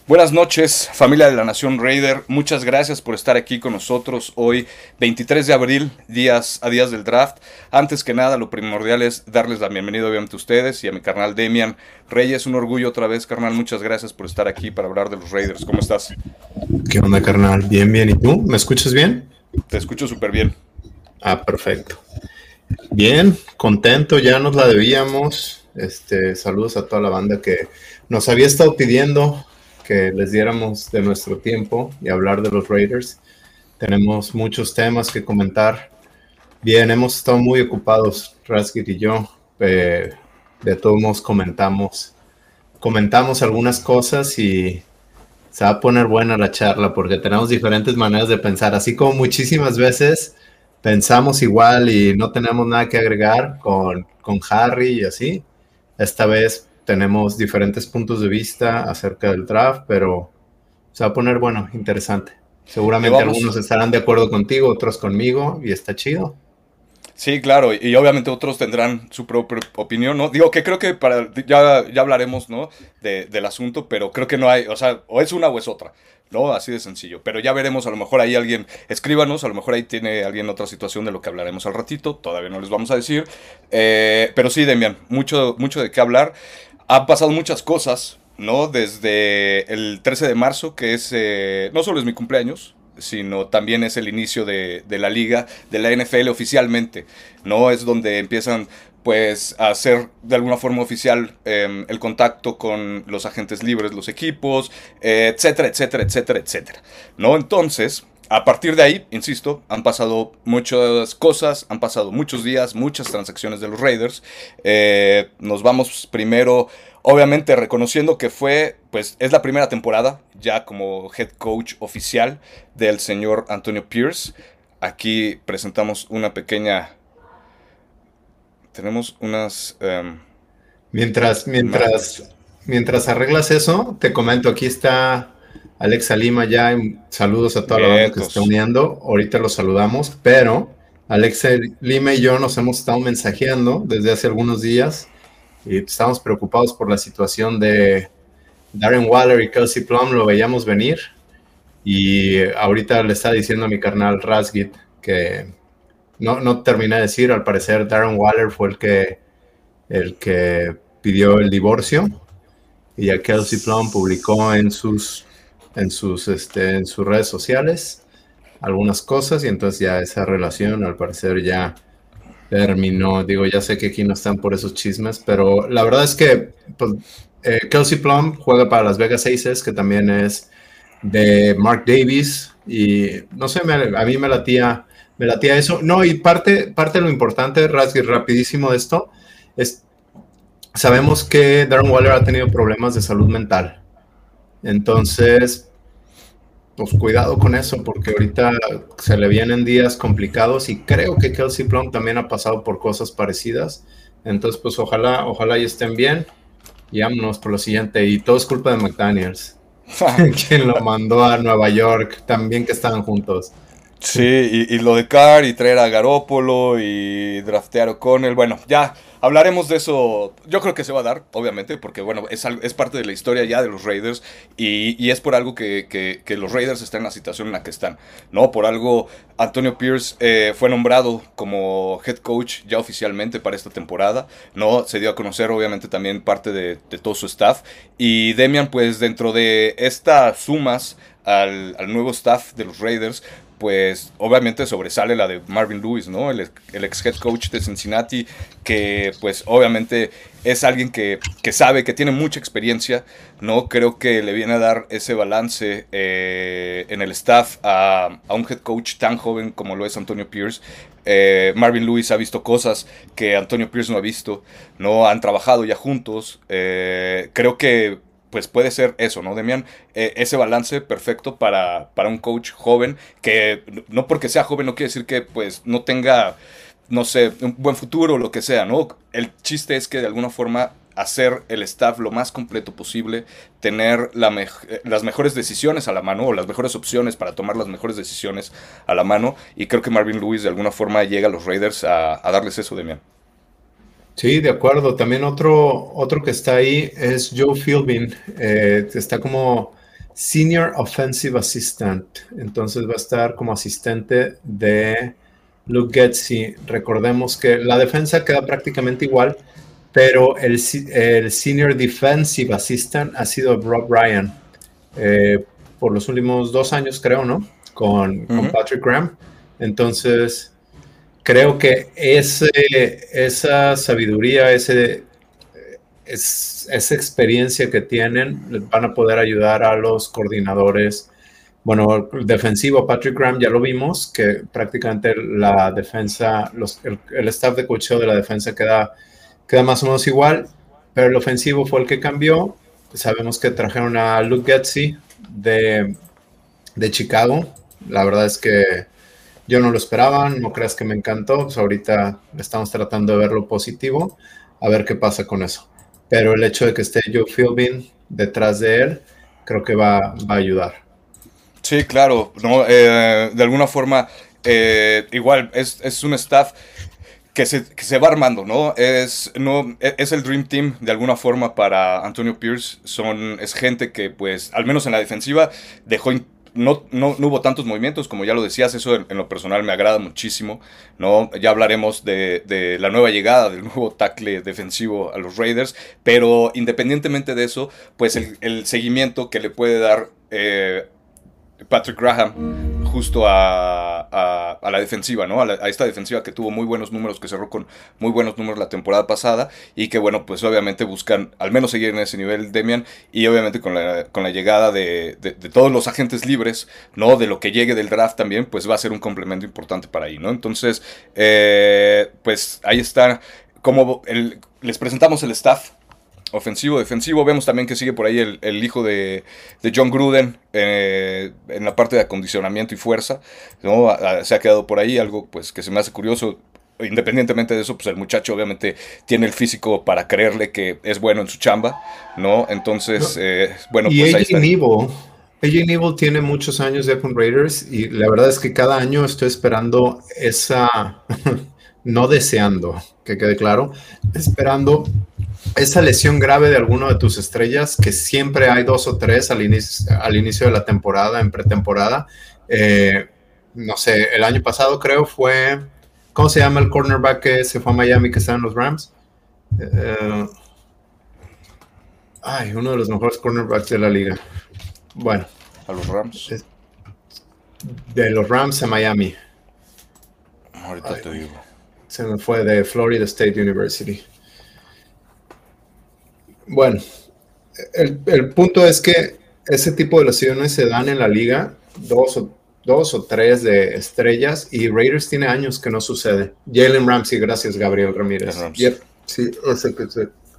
Buenas noches, familia de la Nación Raider. Muchas gracias por estar aquí con nosotros hoy, 23 de abril, a días del draft. Antes que nada, lo primordial es darles la bienvenida obviamente a ustedes y a mi carnal Demian Reyes. Un orgullo otra vez, carnal. Muchas gracias por estar aquí para hablar de los Raiders. ¿Cómo estás? ¿Qué onda, carnal? Bien, bien. ¿Y tú? ¿Me escuchas bien? Te escucho súper bien. Perfecto. Bien, contento, ya nos la debíamos. Saludos a toda la banda que nos había estado pidiendo que les diéramos de nuestro tiempo y hablar de los Raiders. Tenemos muchos temas que comentar. Bien, hemos estado muy ocupados, Rasgit y yo. De todos modos comentamos algunas cosas y se va a poner buena la charla porque tenemos diferentes maneras de pensar. Así como muchísimas veces pensamos igual y no tenemos nada que agregar con Harry y así. Esta vez tenemos diferentes puntos de vista acerca del draft, pero se va a poner bueno, interesante. Seguramente algunos estarán de acuerdo contigo, otros conmigo, y está chido. Sí, claro, y obviamente otros tendrán su propia opinión, ¿no? Digo que creo que ya hablaremos, ¿no? Del asunto, pero creo que no hay, o sea, o es una o es otra, ¿no? Así de sencillo. Pero ya veremos, a lo mejor ahí alguien, escríbanos, a lo mejor ahí tiene alguien otra situación de lo que hablaremos al ratito, todavía no les vamos a decir. Pero sí, Demian, mucho de qué hablar. Han pasado muchas cosas, ¿no? Desde el 13 de marzo, que es, no solo es mi cumpleaños, sino también es el inicio de la liga, de la NFL oficialmente, ¿no? Es donde empiezan pues a hacer de alguna forma oficial el contacto con los agentes libres, los equipos, etcétera, etcétera, etcétera, etcétera, ¿no? Entonces, a partir de ahí, insisto, han pasado muchas cosas, han pasado muchos días, muchas transacciones de los Raiders. Nos vamos primero, obviamente, reconociendo que pues es la primera temporada ya como head coach oficial del señor Antonio Pierce. Aquí presentamos una pequeña... Tenemos unas... Mientras arreglas eso, te comento, aquí está Alexa Lima ya. Saludos a toda la banda que se está uniendo. Ahorita los saludamos, pero Alexa Lima y yo nos hemos estado mensajeando desde hace algunos días y estamos preocupados por la situación de Darren Waller y Kelsey Plum. Lo veíamos venir y ahorita le está diciendo a mi carnal Rasgit que no terminé de decir, al parecer Darren Waller fue el que pidió el divorcio, y ya Kelsey Plum publicó en sus redes sociales algunas cosas, y entonces ya esa relación al parecer ya terminó. Digo, ya sé que aquí no están por esos chismes, pero la verdad es que pues, Kelsey Plum juega para Las Vegas Aces, que también es de Mark Davis, y no sé, a mí me latía eso. No, y parte de lo importante, Rasgui, rapidísimo de esto, es, sabemos que Darren Waller ha tenido problemas de salud mental. Entonces, pues cuidado con eso, porque ahorita se le vienen días complicados y creo que Kelsey Plum también ha pasado por cosas parecidas. Entonces, pues ojalá y estén bien. Y vámonos por lo siguiente. Y todo es culpa de McDaniels, quien lo mandó a Nueva York, también que estaban juntos. Sí, y lo de Carr y traer a Garoppolo y draftear a O'Connell. Bueno, ya hablaremos de eso. Yo creo que se va a dar, obviamente, porque bueno, es parte de la historia ya de los Raiders y es por algo que los Raiders están en la situación en la que están, ¿no? Por algo Antonio Pierce fue nombrado como head coach ya oficialmente para esta temporada, ¿no? Se dio a conocer obviamente también parte de todo su staff y Demian pues dentro de estas sumas al nuevo staff de los Raiders, pues obviamente sobresale la de Marvin Lewis, ¿no? El ex head coach de Cincinnati, que pues obviamente es alguien que sabe, que tiene mucha experiencia, ¿no? Creo que le viene a dar ese balance en el staff a un head coach tan joven como lo es Antonio Pierce. Marvin Lewis ha visto cosas que Antonio Pierce no ha visto, ¿no? Han trabajado ya juntos. Creo que pues puede ser eso, ¿no, Demian? Ese balance perfecto para un coach joven, que no porque sea joven no quiere decir que pues no tenga, no sé, un buen futuro o lo que sea, ¿no? El chiste es que de alguna forma hacer el staff lo más completo posible, tener las mejores decisiones a la mano o las mejores opciones para tomar las mejores decisiones a la mano, y creo que Marvin Lewis de alguna forma llega a los Raiders a darles eso, Demian. Sí, de acuerdo. También otro que está ahí es Joe Philbin. Está como Senior Offensive Assistant. Entonces va a estar como asistente de Luke Getsy. Recordemos que la defensa queda prácticamente igual, pero el Senior Defensive Assistant ha sido Rob Ryan por los últimos 2 años, creo, ¿no? Con Patrick Graham. Entonces, creo que esa sabiduría, esa experiencia que tienen, van a poder ayudar a los coordinadores. Bueno, el defensivo, Patrick Graham, ya lo vimos, que prácticamente la defensa, el staff de coacheo de la defensa queda más o menos igual, pero el ofensivo fue el que cambió. Sabemos que trajeron a Luke Getsy de Chicago. La verdad es que yo no lo esperaba, no creas que me encantó. Pues ahorita estamos tratando de ver lo positivo, a ver qué pasa con eso. Pero el hecho de que esté Joe Philbin detrás de él, creo que va a ayudar. Sí, claro, ¿no? De alguna forma, igual es un staff que se va armando, ¿no? Es el Dream Team de alguna forma para Antonio Pierce. Es gente que, pues, al menos en la defensiva, no hubo tantos movimientos, como ya lo decías. Eso en lo personal me agrada muchísimo, ¿no? Ya hablaremos de la nueva llegada del nuevo tackle defensivo a los Raiders, pero independientemente de eso, pues el seguimiento que le puede dar Patrick Graham justo a la defensiva, ¿no? A esta defensiva que tuvo muy buenos números, que cerró con muy buenos números la temporada pasada, y que, bueno, pues obviamente buscan al menos seguir en ese nivel, Demian, y obviamente con la llegada de todos los agentes libres, ¿no? De lo que llegue del draft también, pues va a ser un complemento importante para ahí, ¿no? Entonces, pues ahí está, les presentamos el staff ofensivo, defensivo. Vemos también que sigue por ahí el hijo de John Gruden en la parte de acondicionamiento y fuerza, ¿no? Se ha quedado por ahí, algo pues que se me hace curioso. Independientemente de eso, pues el muchacho obviamente tiene el físico para creerle que es bueno en su chamba, ¿no? Entonces, bueno, y pues ahí está. AJ Neville tiene muchos años ya con Raiders, y la verdad es que cada año estoy esperando esa, no deseando, que quede claro, esperando esa lesión grave de alguno de tus estrellas, que siempre hay 2 o 3 al inicio de la temporada, en pretemporada. No sé, el año pasado creo fue, ¿cómo se llama el cornerback que se fue a Miami, que está en los Rams? Uno de los mejores cornerbacks de la liga. Bueno. A los Rams. De los Rams a Miami. Ahorita te digo. Se me fue, de Florida State University. Bueno, el punto es que ese tipo de lesiones se dan en la liga, dos o tres de estrellas, y Raiders tiene años que no sucede. Jalen Ramsey, gracias Gabriel Ramírez. Sí, ese que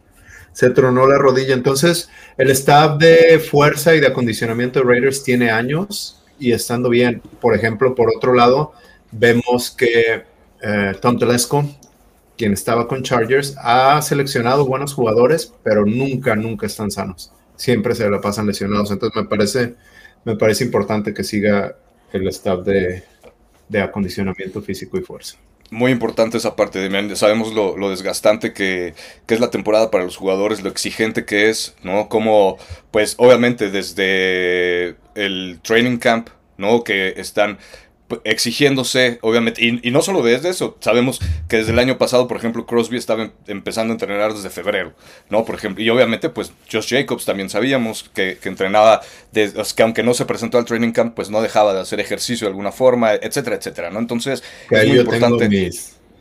se tronó la rodilla. Entonces, el staff de fuerza y de acondicionamiento de Raiders tiene años y estando bien. Por ejemplo, por otro lado, vemos que Tom Telesco, quien estaba con Chargers, ha seleccionado buenos jugadores, pero nunca están sanos. Siempre se la pasan lesionados. Entonces me parece importante que siga el staff de acondicionamiento físico y fuerza. Muy importante esa parte, de sabemos lo desgastante que es la temporada para los jugadores, lo exigente que es, ¿no? Como, pues, obviamente desde el training camp, ¿no? Que están exigiéndose, obviamente, y no solo desde eso, sabemos que desde el año pasado, por ejemplo, Crosby estaba empezando a entrenar desde febrero, ¿no? Por ejemplo, y obviamente, pues, Josh Jacobs también sabíamos que entrenaba, que aunque no se presentó al training camp, pues no dejaba de hacer ejercicio de alguna forma, etcétera, etcétera, ¿no? Entonces, que es muy yo importante. Tengo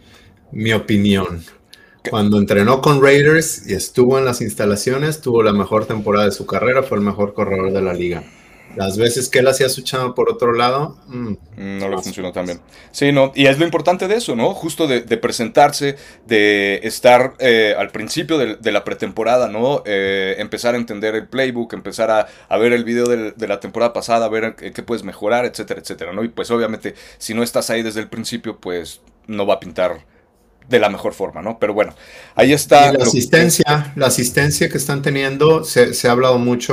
mi opinión. Cuando entrenó con Raiders y estuvo en las instalaciones, tuvo la mejor temporada de su carrera, fue el mejor corredor de la liga. Las veces que él hacía su chamba por otro lado, no le funcionó tan bien. Sí, no, y es lo importante de eso, ¿no? Justo de presentarse, de estar al principio de la pretemporada, ¿no? Empezar a entender el playbook, empezar a ver el video de la temporada pasada, a ver qué puedes mejorar, etcétera, etcétera, ¿no? Y pues obviamente, si no estás ahí desde el principio, pues no va a pintar de la mejor forma, ¿no? Pero bueno, ahí está. Y la asistencia que están teniendo, se ha hablado mucho,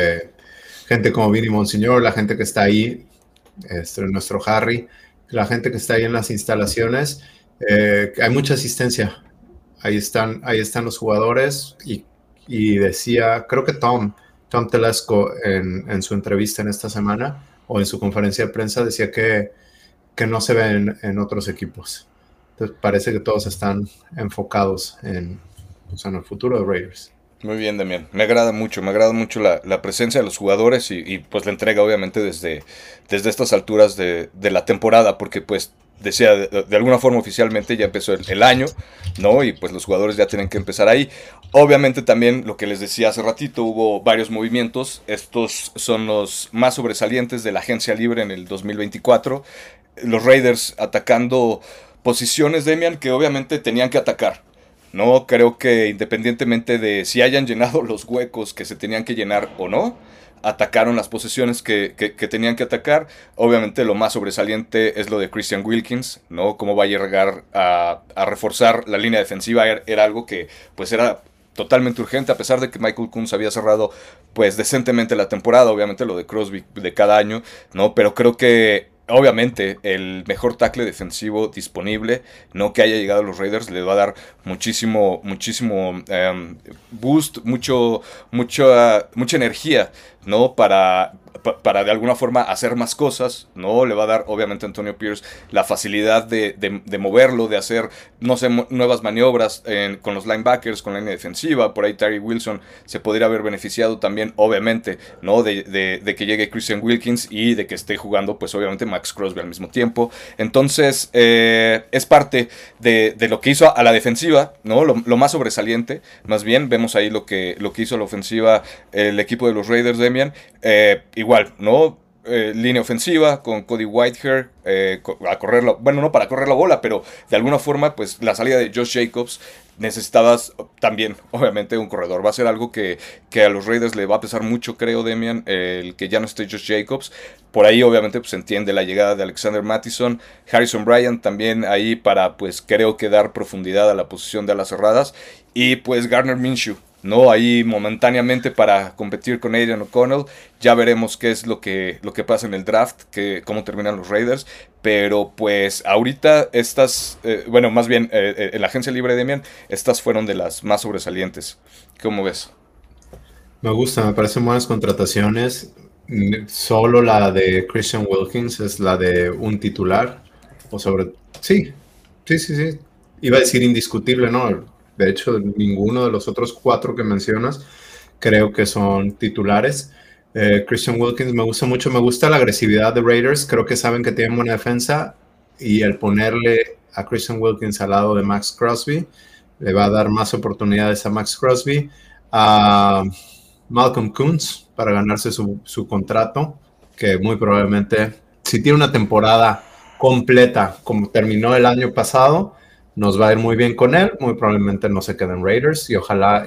gente como Vinny Monseñor, la gente que está ahí, nuestro Harry, la gente que está ahí en las instalaciones, hay mucha asistencia. Ahí están los jugadores, y decía, creo que Tom, Tom Telesco en su entrevista en esta semana o en su conferencia de prensa decía que no se ve en otros equipos. Entonces parece que todos están enfocados pues, en el futuro de Raiders. Muy bien, Damián. Me agrada mucho la presencia de los jugadores y pues la entrega obviamente desde estas alturas de la temporada, porque pues decía, de alguna forma oficialmente ya empezó el año, ¿no? Y pues los jugadores ya tienen que empezar ahí. Obviamente también lo que les decía hace ratito, hubo varios movimientos. Estos son los más sobresalientes de la agencia libre en el 2024. Los Raiders atacando posiciones, Damian, que obviamente tenían que atacar. No, creo que independientemente de si hayan llenado los huecos que se tenían que llenar o no, atacaron las posiciones que tenían que atacar. Obviamente lo más sobresaliente es lo de Christian Wilkins, ¿no? Cómo va a llegar a reforzar la línea defensiva era algo que pues era totalmente urgente, a pesar de que Michael Kunz había cerrado pues decentemente la temporada, obviamente lo de Crosby de cada año, ¿no? Pero creo que obviamente el mejor tackle defensivo disponible, no que haya llegado a los Raiders, le va a dar muchísimo boost, mucha energía, ¿no? Para de alguna forma hacer más cosas, ¿no? Le va a dar obviamente a Antonio Pierce la facilidad de moverlo, de hacer, no sé, nuevas maniobras con los linebackers, con la línea defensiva. Por ahí Tyree Wilson se podría haber beneficiado también, obviamente, ¿no? De que llegue Christian Wilkins y de que esté jugando, pues obviamente Max Crosby al mismo tiempo. Entonces, es parte de lo que hizo a la defensiva, ¿no? Lo más sobresaliente, más bien, vemos ahí lo que hizo a la ofensiva el equipo de los Raiders, Damian. Igual, ¿no? Línea ofensiva con Cody Whitehair a correr bueno, no para correr la bola, pero de alguna forma, pues la salida de Josh Jacobs, necesitabas también, obviamente, un corredor. Va a ser algo que a los Raiders le va a pesar mucho, creo, Damian, el que ya no esté Josh Jacobs. Por ahí, obviamente, pues se entiende la llegada de Alexander Mattison, Harrison Bryant también ahí para, pues creo que dar profundidad a la posición de alas cerradas. Y pues Gardner Minshew, ¿no? Ahí momentáneamente para competir con Aidan O'Connell. Ya veremos qué es lo que pasa en el draft, cómo terminan los Raiders. Pero pues ahorita bueno, más bien en la agencia libre de Damian, estas fueron de las más sobresalientes. ¿Cómo ves? Me gusta, me parecen buenas contrataciones. Solo la de Christian Wilkins es la de un titular. Sí. Iba a decir indiscutible, ¿no? De hecho, ninguno de los otros 4 que mencionas creo que son titulares. Christian Wilkins me gusta mucho, me gusta la agresividad de Raiders, creo que saben que tienen buena defensa y el ponerle a Christian Wilkins al lado de Max Crosby le va a dar más oportunidades a Max Crosby, a Malcolm Koonce para ganarse su contrato, que muy probablemente, si tiene una temporada completa como terminó el año pasado, nos va a ir muy bien con él, muy probablemente no se quede en Raiders y ojalá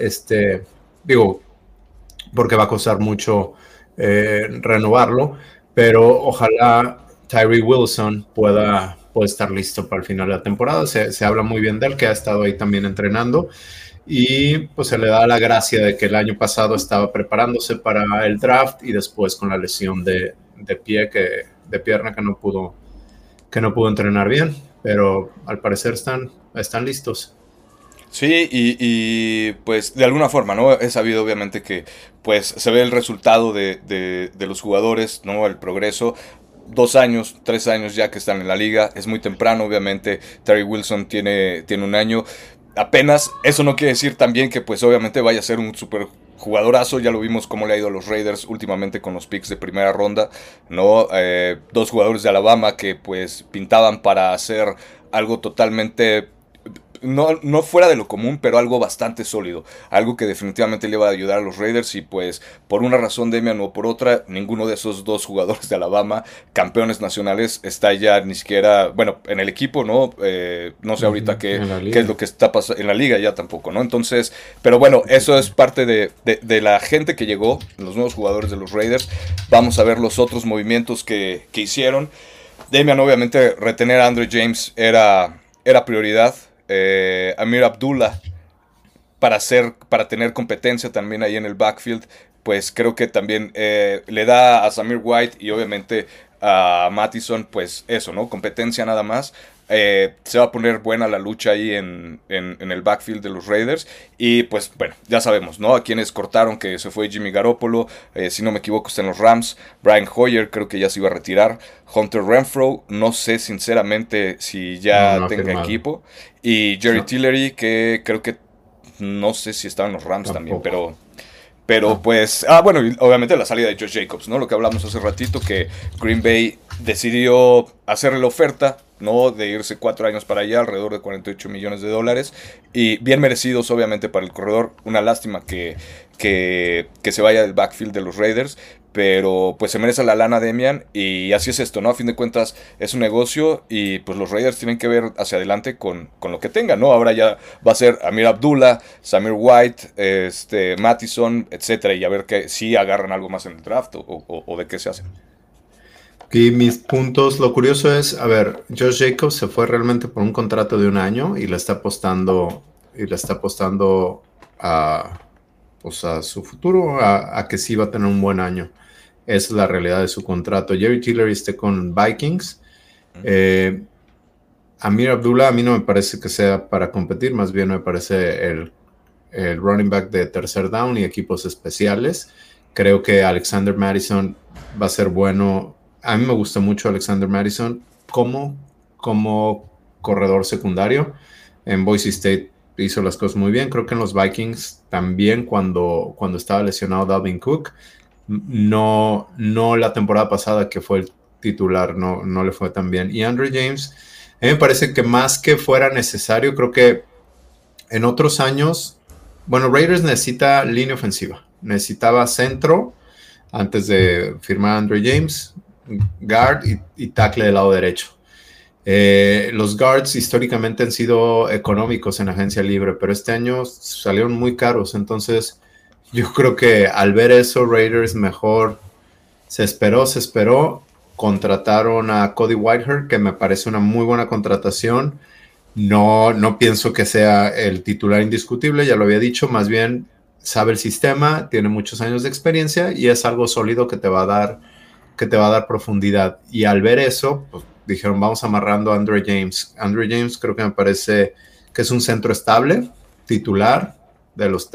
porque va a costar mucho renovarlo, pero ojalá Tyree Wilson pueda estar listo para el final de la temporada. Se habla muy bien de él, que ha estado ahí también entrenando y pues se le da la gracia de que el año pasado estaba preparándose para el draft y después con la lesión de pierna que no pudo entrenar bien, pero al parecer están listos. Sí, y pues de alguna forma, ¿no? He sabido obviamente que pues se ve el resultado de los jugadores, ¿no? El progreso. 2 años, 3 años ya que están en la liga, es muy temprano, obviamente. Terry Wilson tiene 1 año. Apenas, eso no quiere decir también que pues obviamente vaya a ser un super jugadorazo. Ya lo vimos cómo le ha ido a los Raiders últimamente con los picks de primera ronda, ¿no? 2 jugadores de Alabama que pues pintaban para hacer algo totalmente no fuera de lo común, pero algo bastante sólido. Algo que definitivamente le va a ayudar a los Raiders. Y pues, por una razón, Damian, o por otra, ninguno de esos 2 jugadores de Alabama, campeones nacionales, está ya ni siquiera, bueno, en el equipo, ¿no? No sé ahorita qué es lo que está pasando en la liga ya tampoco, ¿no? Entonces, pero bueno, eso es parte de la gente que llegó, los nuevos jugadores de los Raiders. Vamos a ver los otros movimientos que hicieron. Damian, obviamente, retener a Andre James era prioridad. Amir Abdullah para tener competencia también ahí en el backfield, pues creo que también le da a Samir White y obviamente a Mattison, pues eso, ¿no? Competencia nada más. Se va a poner buena la lucha ahí en el backfield de los Raiders. Y pues bueno, ya sabemos, ¿no? A quienes cortaron, que se fue Jimmy Garoppolo, si no me equivoco está en los Rams. Brian Hoyer creo que ya se iba a retirar. Hunter Renfrow, no sé sinceramente si ya No ha tenga firmado. equipo. Y Jerry No, Tillery, que creo que no sé si estaba en los Rams también, tampoco. pero No. pues, bueno, y obviamente la salida de Josh Jacobs, ¿no? Lo que hablamos hace ratito, que Green Bay decidió hacerle la oferta, ¿no? De irse 4 años para allá, alrededor de $48 millones. Y bien merecidos, obviamente, para el corredor. Una lástima que se vaya del backfield de los Raiders. Pero pues se merece la lana Demian. Y así es esto, ¿no? A fin de cuentas es un negocio. Y pues los Raiders tienen que ver hacia adelante con lo que tengan, ¿no? Ahora ya va a ser Amir Abdullah, Samir White, Mattison, etcétera. Y a ver que si agarran algo más en el draft o de qué se hacen. Y mis puntos, lo curioso es, a ver, Josh Jacobs se fue realmente por un contrato de 1 año y le está apostando a, pues a su futuro, a que sí va a tener un buen año. Esa es la realidad de su contrato. Jerry Tillery está con Vikings. Eh, Amir Abdullah a mí no me parece que sea para competir, más bien me parece el running back de tercer down y equipos especiales. Creo que Alexander Mattison va a ser bueno. A mí me gusta mucho Alexander Mattison como corredor secundario. En Boise State hizo las cosas muy bien. Creo que en los Vikings también cuando estaba lesionado Dalvin Cook. No la temporada pasada que fue el titular, no le fue tan bien. Y Andrew James, a mí me parece que más que fuera necesario, creo que en otros años, bueno, Raiders necesita línea ofensiva, necesitaba centro antes de firmar a Andrew James, guard y tackle del lado derecho. Los guards históricamente han sido económicos en agencia libre, pero este año salieron muy caros, entonces yo creo que al ver eso, Raiders mejor se esperó, contrataron a Cody Whitehair, que me parece una muy buena contratación. No pienso que sea el titular indiscutible, ya lo había dicho, más bien sabe el sistema, tiene muchos años de experiencia y es algo sólido que te va a dar profundidad. Y al ver eso, pues dijeron, vamos amarrando a Andrew James. Andrew James creo que me parece que es un centro estable, titular de los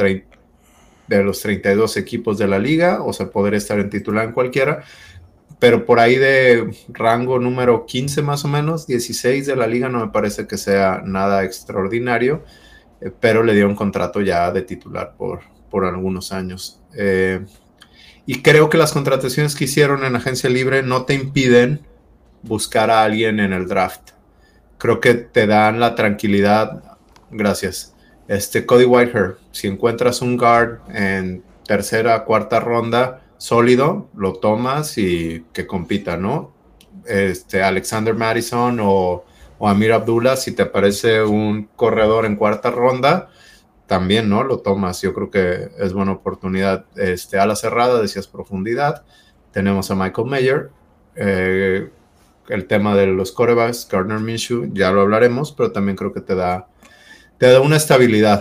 32 equipos de la liga, o sea, podría estar en titular en cualquiera, pero por ahí de rango número 15 más o menos, 16 de la liga, no me parece que sea nada extraordinario, pero le dio un contrato ya de titular por algunos años. Y creo que las contrataciones que hicieron en agencia libre no te impiden buscar a alguien en el draft. Creo que te dan la tranquilidad. Gracias. Cody Whitehair, si encuentras un guard en tercera, cuarta ronda sólido, lo tomas y que compita, ¿no? Alexander Mattison o Amir Abdullah, si te aparece un corredor en cuarta ronda, también, ¿no? Lo tomas. Yo creo que es buena oportunidad. A la cerrada, decías profundidad. Tenemos a Michael Mayer. El tema de los quarterbacks, Gardner Minshew, ya lo hablaremos, pero también creo que te da una estabilidad.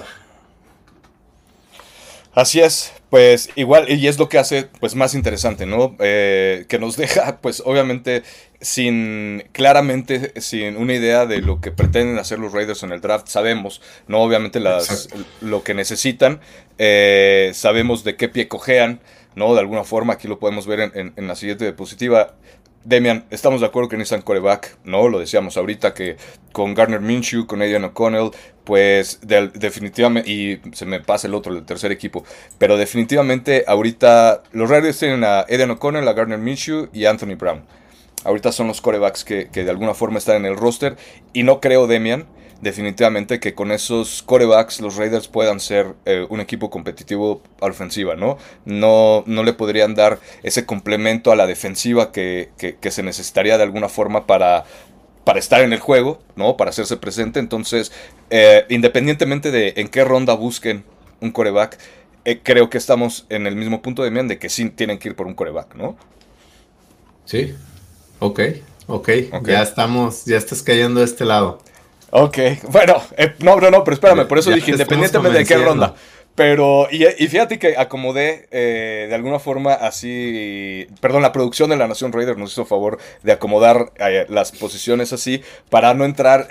Así es, pues igual, y es lo que hace pues más interesante, ¿no? Que nos deja pues obviamente claramente sin una idea de lo que pretenden hacer los Raiders en el draft. Sabemos, ¿no? Obviamente Exacto. lo que necesitan, sabemos de qué pie cojean, ¿no? De alguna forma, aquí lo podemos ver en la siguiente diapositiva. Demian, estamos de acuerdo que necesitan quarterback, ¿no? Lo decíamos ahorita que con Gardner Minshew, con Aidan O'Connell, pues definitivamente, y se me pasa el tercer equipo, pero definitivamente ahorita los Raiders tienen a Aidan O'Connell, a Gardner Minshew y a Anthony Brown. Ahorita son los quarterbacks que de alguna forma están en el roster y no creo, Demian, definitivamente que con esos quarterbacks los Raiders puedan ser un equipo competitivo a la ofensiva, ¿no? No le podrían dar ese complemento a la defensiva que se necesitaría de alguna forma para estar en el juego, ¿no? Para hacerse presente. Entonces, independientemente de en qué ronda busquen un quarterback, creo que estamos en el mismo punto de que sí tienen que ir por un quarterback, ¿no? Sí, ok. Ok. Ya estás cayendo de este lado. Ok, bueno, no, pero espérame, por eso Ya dije, te estamos independientemente de qué ronda. convenciendo. Pero, y fíjate que acomodé de alguna forma así, perdón, la producción de La Nación Raider nos hizo favor de acomodar las posiciones así para no entrar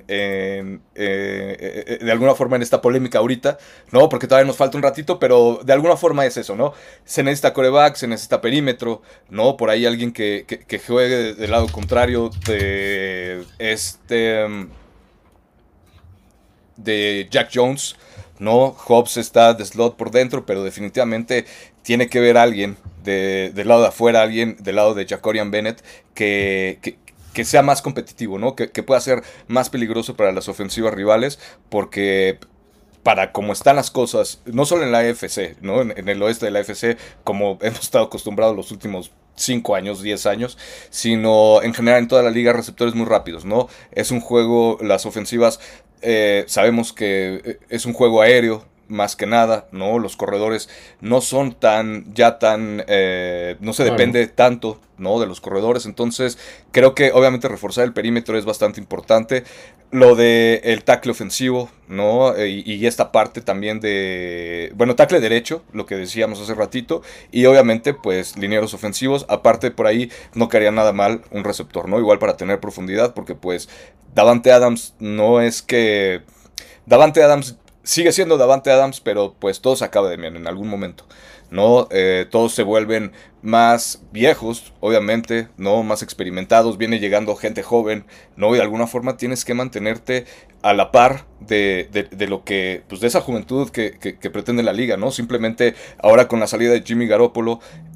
de alguna forma en esta polémica ahorita, ¿no? Porque todavía nos falta un ratito, pero de alguna forma es eso, ¿no? Se necesita quarterback, se necesita perímetro, ¿no? Por ahí alguien que juegue del lado contrario de Jack Jones, ¿no? Hobbs está de slot por dentro, pero definitivamente tiene que ver alguien del lado de afuera, alguien del lado de Jacorian Bennett que sea más competitivo, ¿no? Que pueda ser más peligroso para las ofensivas rivales, porque para cómo están las cosas, no solo en la AFC, ¿no? En el oeste de la AFC, como hemos estado acostumbrados los últimos 5 años, 10 años, sino en general en toda la liga, receptores muy rápidos, ¿no? Es un juego, las ofensivas, sabemos que es un juego aéreo, más que nada, ¿no? Los corredores no son no se Claro. depende tanto, ¿no? De los corredores, entonces creo que obviamente reforzar el perímetro es bastante importante. Lo de el tackle ofensivo, ¿no? Y esta parte también bueno, tackle derecho, lo que decíamos hace ratito, y obviamente, pues, linieros ofensivos. Aparte, por ahí no quedaría nada mal un receptor, ¿no? Igual para tener profundidad, porque, pues, Davante Adams no es que... Davante Adams sigue siendo Davante Adams, pero pues todo se acaba de bien en algún momento, ¿no? Todos se vuelven más viejos, obviamente, ¿no? Más experimentados, viene llegando gente joven, ¿no? Y de alguna forma tienes que mantenerte a la par de lo que, pues de esa juventud que pretende la liga, ¿no? Simplemente ahora con la salida de Jimmy Garoppolo,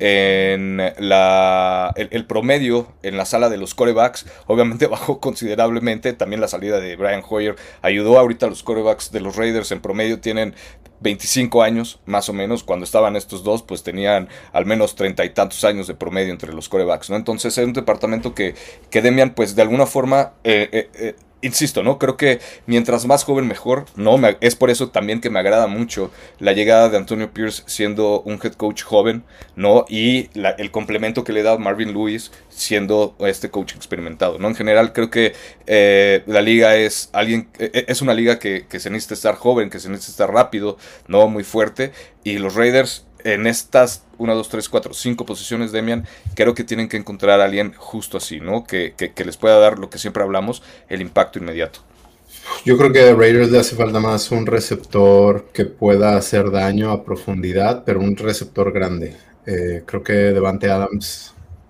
el promedio en la sala de los quarterbacks, obviamente bajó considerablemente, también la salida de Brian Hoyer ayudó. Ahorita los quarterbacks de los Raiders en promedio tienen 25 años, más o menos. Cuando estaban estos dos, pues tenían al menos 30 y tantos años de promedio entre los quarterbacks, ¿no? Entonces es un departamento que Demian, pues de alguna forma, insisto, ¿no? Creo que mientras más joven mejor, ¿no? Es por eso también que me agrada mucho la llegada de Antonio Pierce siendo un head coach joven, ¿no? Y el complemento que le da Marvin Lewis siendo este coach experimentado, ¿no? En general creo que la liga es una liga que se necesita estar joven, que se necesita estar rápido, ¿no? Muy fuerte, y los Raiders en estas 1, 2, 3, 4, 5 posiciones, Demian, creo que tienen que encontrar a alguien justo así, ¿no? Que les pueda dar lo que siempre hablamos, el impacto inmediato. Yo creo que a Raiders le hace falta más un receptor que pueda hacer daño a profundidad, pero un receptor grande. Creo que Davante Adams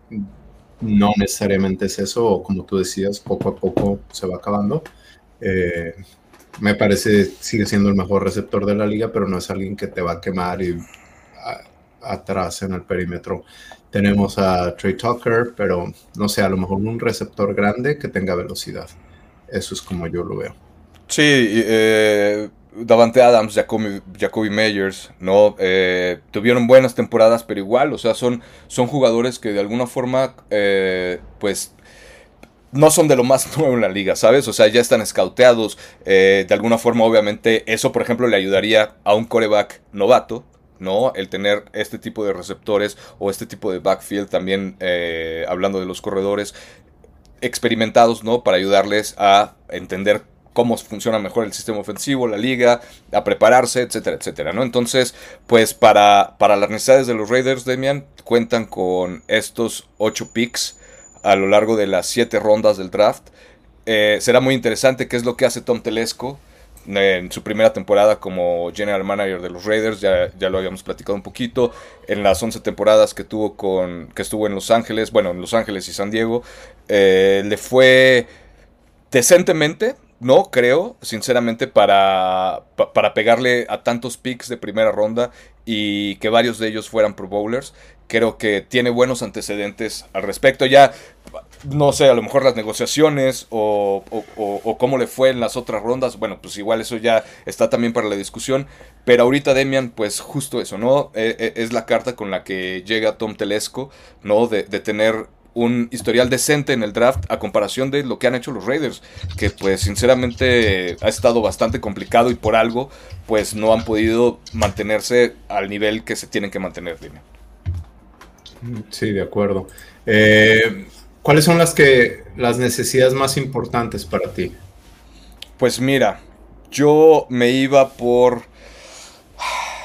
no necesariamente es eso, o como tú decías, poco a poco se va acabando. Me parece sigue siendo el mejor receptor de la liga, pero no es alguien que te va a quemar y atrás en el perímetro. Tenemos a Trey Tucker, pero no sé, a lo mejor un receptor grande que tenga velocidad. Eso es como yo lo veo. Sí, Davante Adams, Jacoby Meyers, ¿no? Tuvieron buenas temporadas, pero igual, o sea, son jugadores que de alguna forma, pues, no son de lo más nuevo en la liga, ¿sabes? O sea, ya están escauteados. De alguna forma, obviamente, eso, por ejemplo, le ayudaría a un quarterback novato, ¿no? El tener este tipo de receptores o este tipo de backfield también, hablando de los corredores experimentados, ¿no? Para ayudarles a entender cómo funciona mejor el sistema ofensivo, la liga, a prepararse, etcétera, etcétera, ¿no? Entonces, pues para las necesidades de los Raiders, Demian, cuentan con estos 8 picks a lo largo de las 7 rondas del draft. Será muy interesante qué es lo que hace Tom Telesco en su primera temporada como general manager de los Raiders. Ya lo habíamos platicado un poquito. En las 11 temporadas que estuvo en Los Ángeles, bueno, en Los Ángeles y San Diego, le fue decentemente, no creo, sinceramente, para pegarle a tantos picks de primera ronda y que varios de ellos fueran Pro Bowlers. Creo que tiene buenos antecedentes al respecto. Ya, no sé, a lo mejor las negociaciones o cómo le fue en las otras rondas, bueno, pues igual eso ya está también para la discusión. Pero ahorita, Demian, pues justo eso, ¿no? Es la carta con la que llega Tom Telesco, ¿no? De tener un historial decente en el draft a comparación de lo que han hecho los Raiders, que pues sinceramente ha estado bastante complicado y por algo pues no han podido mantenerse al nivel que se tienen que mantener, Demian. Sí, de acuerdo. ¿Cuáles son las necesidades más importantes para ti? Pues mira, yo me iba por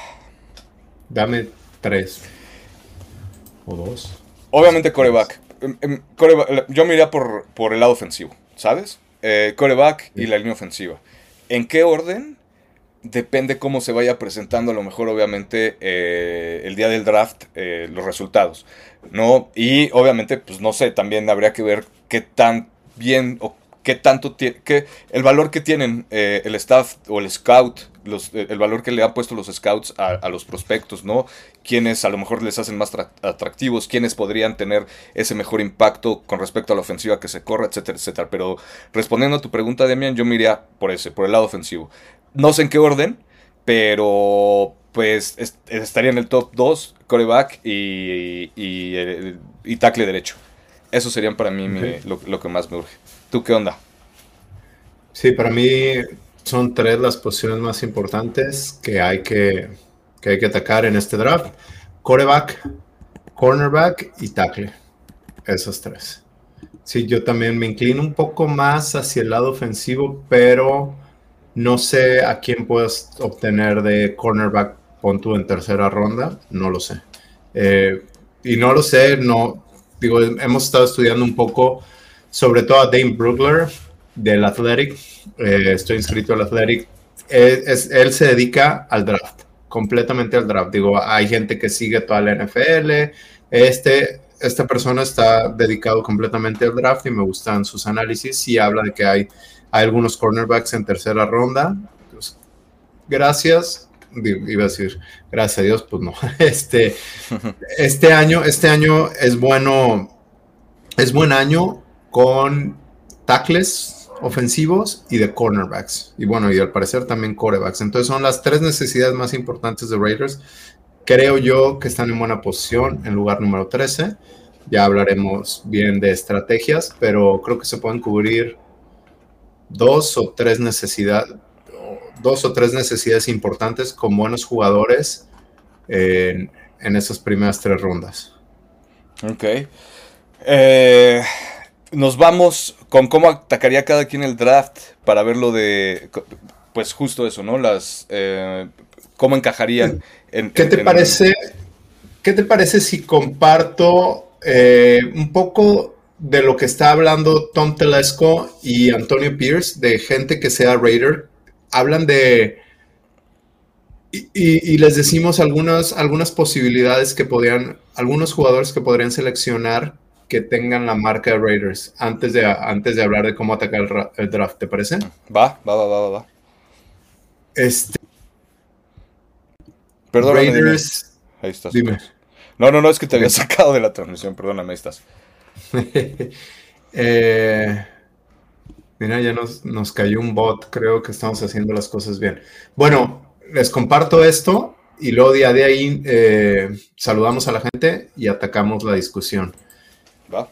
Dame 3 o 2. Obviamente quarterback. Yo me iría por el lado ofensivo, ¿sabes? Quarterback y la línea ofensiva. ¿En qué orden? Depende cómo se vaya presentando, a lo mejor obviamente el día del draft, los resultados, ¿no? Y obviamente, pues no sé, también habría que ver qué tan bien o qué tanto el valor que tienen el staff o el scout, el valor que le han puesto los scouts a los prospectos, ¿no? Quiénes a lo mejor les hacen más atractivos, quiénes podrían tener ese mejor impacto con respecto a la ofensiva que se corre, etcétera, etcétera. Pero respondiendo a tu pregunta, Demian, yo me iría por el lado ofensivo. No sé en qué orden, pero pues estaría en el top 2, quarterback y tackle derecho. Esos serían para mí Okay. lo que más me urge. ¿Tú qué onda? Sí, para mí son 3 las posiciones más importantes que hay que atacar en este draft. Quarterback, cornerback y tackle. Esos 3. Sí, yo también me inclino un poco más hacia el lado ofensivo, pero no sé a quién puedes obtener de cornerback, pon tú en tercera ronda, no lo sé. Eh, y no lo sé, no, digo, hemos estado estudiando un poco, sobre todo a Dane Brugler del Athletic. Estoy inscrito al Athletic. Él se dedica al draft, completamente al draft. Digo, hay gente que sigue toda la NFL. Esta persona está dedicado completamente al draft y me gustan sus análisis y habla de que hay algunos cornerbacks en tercera ronda. Pues, gracias. Iba a decir, gracias a Dios, pues no. Este año es buen año con tackles ofensivos y de cornerbacks. Y bueno, y al parecer también quarterbacks. Entonces son las 3 necesidades más importantes de Raiders. Creo yo que están en buena posición en lugar número 13. Ya hablaremos bien de estrategias, pero creo que se pueden cubrir dos o tres necesidades importantes con buenos jugadores en esas primeras 3 rondas. Ok. Eh, Nos vamos con cómo atacaría cada quien el draft para ver lo de, pues justo eso, ¿no? Cómo encajarían ¿Qué te parece? ¿Qué te parece si comparto un poco de lo que está hablando Tom Telesco y Antonio Pierce, de gente que sea Raider? Hablan de... Y les decimos algunas posibilidades que algunos jugadores que podrían seleccionar que tengan la marca de Raiders antes de hablar de cómo atacar el draft, ¿te parece? Va. Este, Perdóname, Demian. Raiders, Ahí estás otra dime. vez. No, es que te había Okay. sacado de la transmisión, perdóname, ahí estás. Mira, ya nos cayó un bot, creo que estamos haciendo las cosas bien. Bueno, les comparto esto y luego de ahí saludamos a la gente y atacamos la discusión. Va.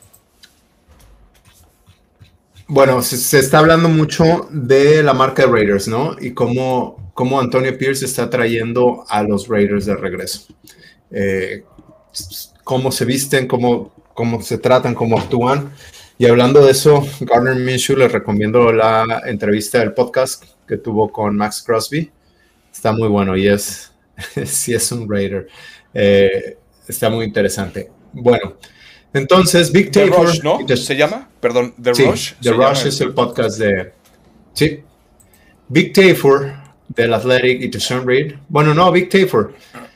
Bueno, se está hablando mucho de la marca de Raiders, ¿no? Y cómo Antonio Pierce está trayendo a los Raiders de regreso. Cómo se visten, cómo se tratan, cómo actúan. Y hablando de eso, Gardner Minshew, les recomiendo la entrevista del podcast que tuvo con Max Crosby. Está muy bueno y sí es un Raider. Está muy interesante. Bueno, entonces, Big The Taper. Rush, ¿no? ¿Se llama? Perdón, The Sí, Rush. The Rush es el podcast de... Sí. Big Taper del Athletic y Sean Reed. Bueno, no, Big Taper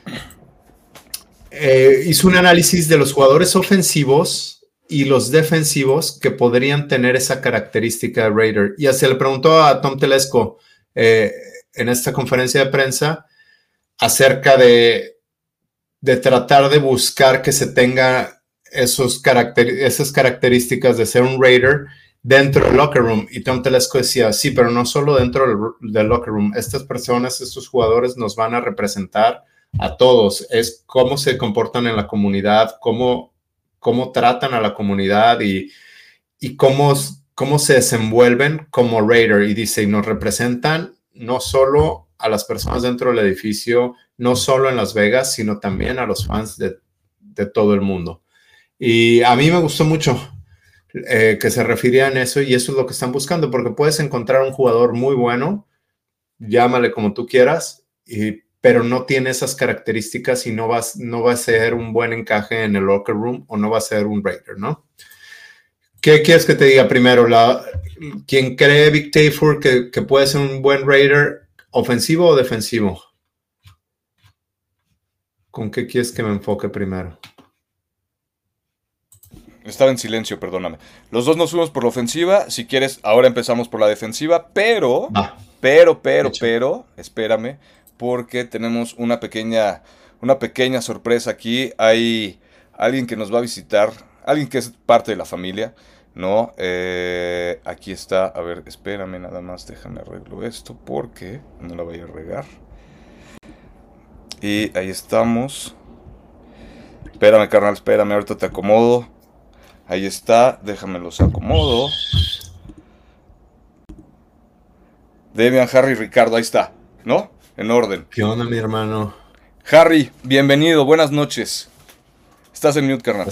hizo un análisis de los jugadores ofensivos y los defensivos que podrían tener esa característica de Raider. Y se le preguntó a Tom Telesco en esta conferencia de prensa acerca de tratar de buscar que se tenga esas características de ser un Raider dentro del locker room. Y Tom Telesco decía, sí, pero no solo dentro del locker room. Estas personas, estos jugadores nos van a representar a todos. Es cómo se comportan en la comunidad, cómo tratan a la comunidad y cómo se desenvuelven como Raider. Y dice, y nos representan no solo a las personas dentro del edificio, no solo en Las Vegas, sino también a los fans de todo el mundo. Y a mí me gustó mucho que se refirieran a eso, y eso es lo que están buscando, porque puedes encontrar un jugador muy bueno, llámale como tú quieras, pero no tiene esas características y no va a ser un buen encaje en el locker room o no va a ser un Raider, ¿no? ¿Qué quieres que te diga primero? ¿Quién cree Vic Tafur que puede ser un buen Raider, ofensivo o defensivo? ¿Con qué quieres que me enfoque primero? Estaba en silencio, perdóname. Los dos nos fuimos por la ofensiva. Si quieres, ahora empezamos por la defensiva. Pero, espérame, porque tenemos una pequeña sorpresa aquí. Hay alguien que nos va a visitar, alguien que es parte de la familia, ¿no? Aquí está. A ver, espérame nada más, déjame arreglo esto porque no la voy a regar. Y ahí estamos. Espérame, carnal, espérame, ahorita te acomodo. Ahí está, déjame los acomodo. Demian, Harry, Ricardo, ahí está, ¿no? En orden. ¿Qué onda, mi hermano? Harry, bienvenido, buenas noches. Estás en mute, carnal.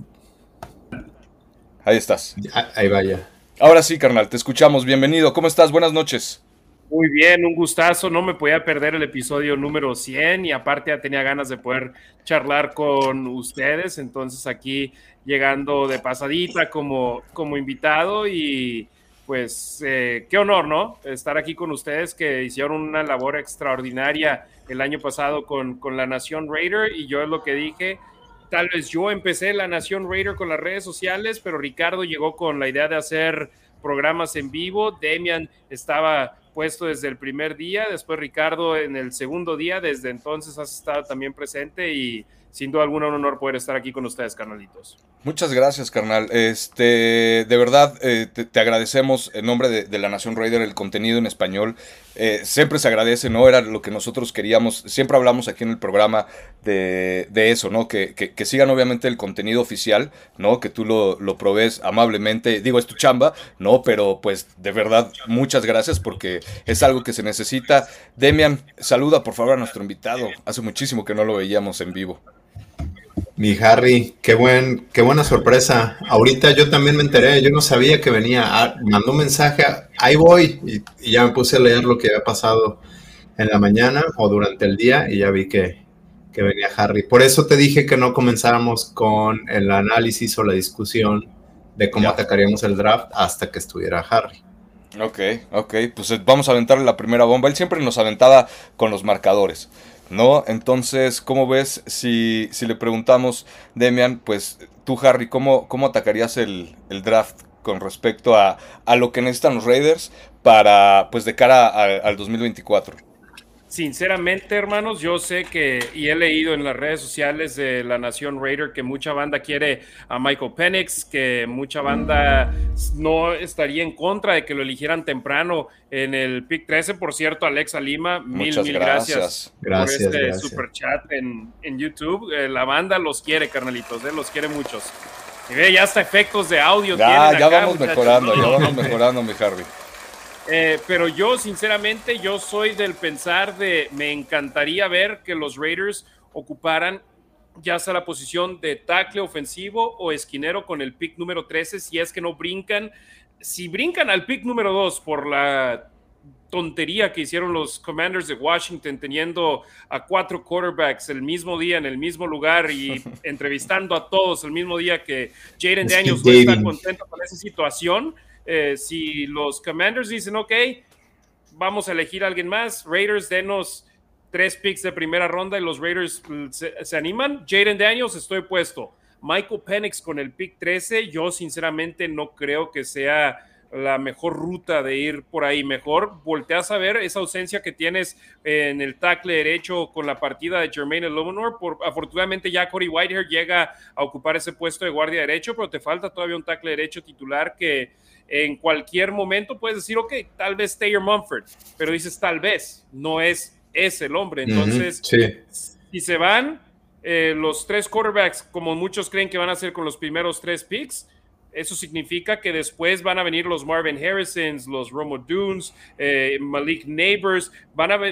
Ahí estás. Ahí vaya. Ahora sí, carnal, te escuchamos. Bienvenido, ¿cómo estás? Buenas noches. Muy bien, un gustazo. No me podía perder el episodio número 100 y aparte ya tenía ganas de poder charlar con ustedes. Entonces aquí llegando de pasadita como invitado y pues qué honor, ¿no? Estar aquí con ustedes que hicieron una labor extraordinaria el año pasado con la Nación Raider y yo es lo que dije. Tal vez yo empecé la Nación Raider con las redes sociales, pero Ricardo llegó con la idea de hacer programas en vivo. Demian estaba puesto desde el primer día, después Ricardo en el segundo día, desde entonces has estado también presente y sin duda alguna un honor poder estar aquí con ustedes, carnalitos. Muchas gracias, carnal. De verdad, te agradecemos en nombre de la Nación Raider el contenido en español. Siempre se agradece, ¿no? Era lo que nosotros queríamos. Siempre hablamos aquí en el programa de eso, ¿no? Que sigan obviamente el contenido oficial, ¿no? Que tú lo provees amablemente. Digo, es tu chamba, ¿no? Pero pues de verdad, muchas gracias porque es algo que se necesita. Demian, saluda por favor a nuestro invitado. Hace muchísimo que no lo veíamos en vivo. Mi Harry, qué buena sorpresa. Ahorita yo también me enteré, yo no sabía que venía. Mandó un mensaje, ahí voy, y ya me puse a leer lo que había pasado en la mañana o durante el día y ya vi que venía Harry. Por eso te dije que no comenzáramos con el análisis o la discusión de cómo atacaríamos el draft hasta que estuviera Harry. Ok, pues vamos a aventarle la primera bomba. Él siempre nos aventaba con los marcadores, ¿no? Entonces, ¿cómo ves si le preguntamos, Demian, pues tú, Harry, ¿cómo atacarías el draft con respecto a lo que necesitan los Raiders para, pues, de cara al 2024? Sinceramente, hermanos, yo sé y he leído en las redes sociales de la Nación Raider que mucha banda quiere a Michael Penix, que mucha banda no estaría en contra de que lo eligieran temprano en el pick 13. Por cierto, Alexa Lima, mil gracias por este super chat en YouTube. La banda los quiere, carnalitos, los quiere muchos. Y ve, ya hasta efectos de audio tienen acá, ya vamos mejorando, mi Harry. Pero yo, sinceramente, yo soy del pensar me encantaría ver que los Raiders ocuparan ya sea la posición de tackle ofensivo o esquinero con el pick número 13, si es que no brincan. Si brincan al pick número 2 por la tontería que hicieron los Commanders de Washington teniendo a 4 quarterbacks el mismo día en el mismo lugar y entrevistando a todos el mismo día que Jaden Daniels no está contento con esa situación. Si los Commanders dicen, ok, vamos a elegir a alguien más, Raiders, denos 3 picks de primera ronda y los Raiders se animan, Jaden Daniels, estoy puesto. Michael Penix con el pick 13, yo sinceramente no creo que sea la mejor ruta de ir por ahí. Mejor volteas a ver esa ausencia que tienes en el tackle derecho con la partida de Jermaine Eluemunor. Afortunadamente ya Cody Whitehair llega a ocupar ese puesto de guardia derecho, pero te falta todavía un tackle derecho titular que en cualquier momento puedes decir, ok, tal vez Taylor Mumford, pero dices tal vez, no es el hombre. Entonces, si se van los 3 quarterbacks, como muchos creen que van a ser con los primeros 3 picks, eso significa que después van a venir los Marvin Harrisons, los Roma Dunes, Malik Neighbors, van a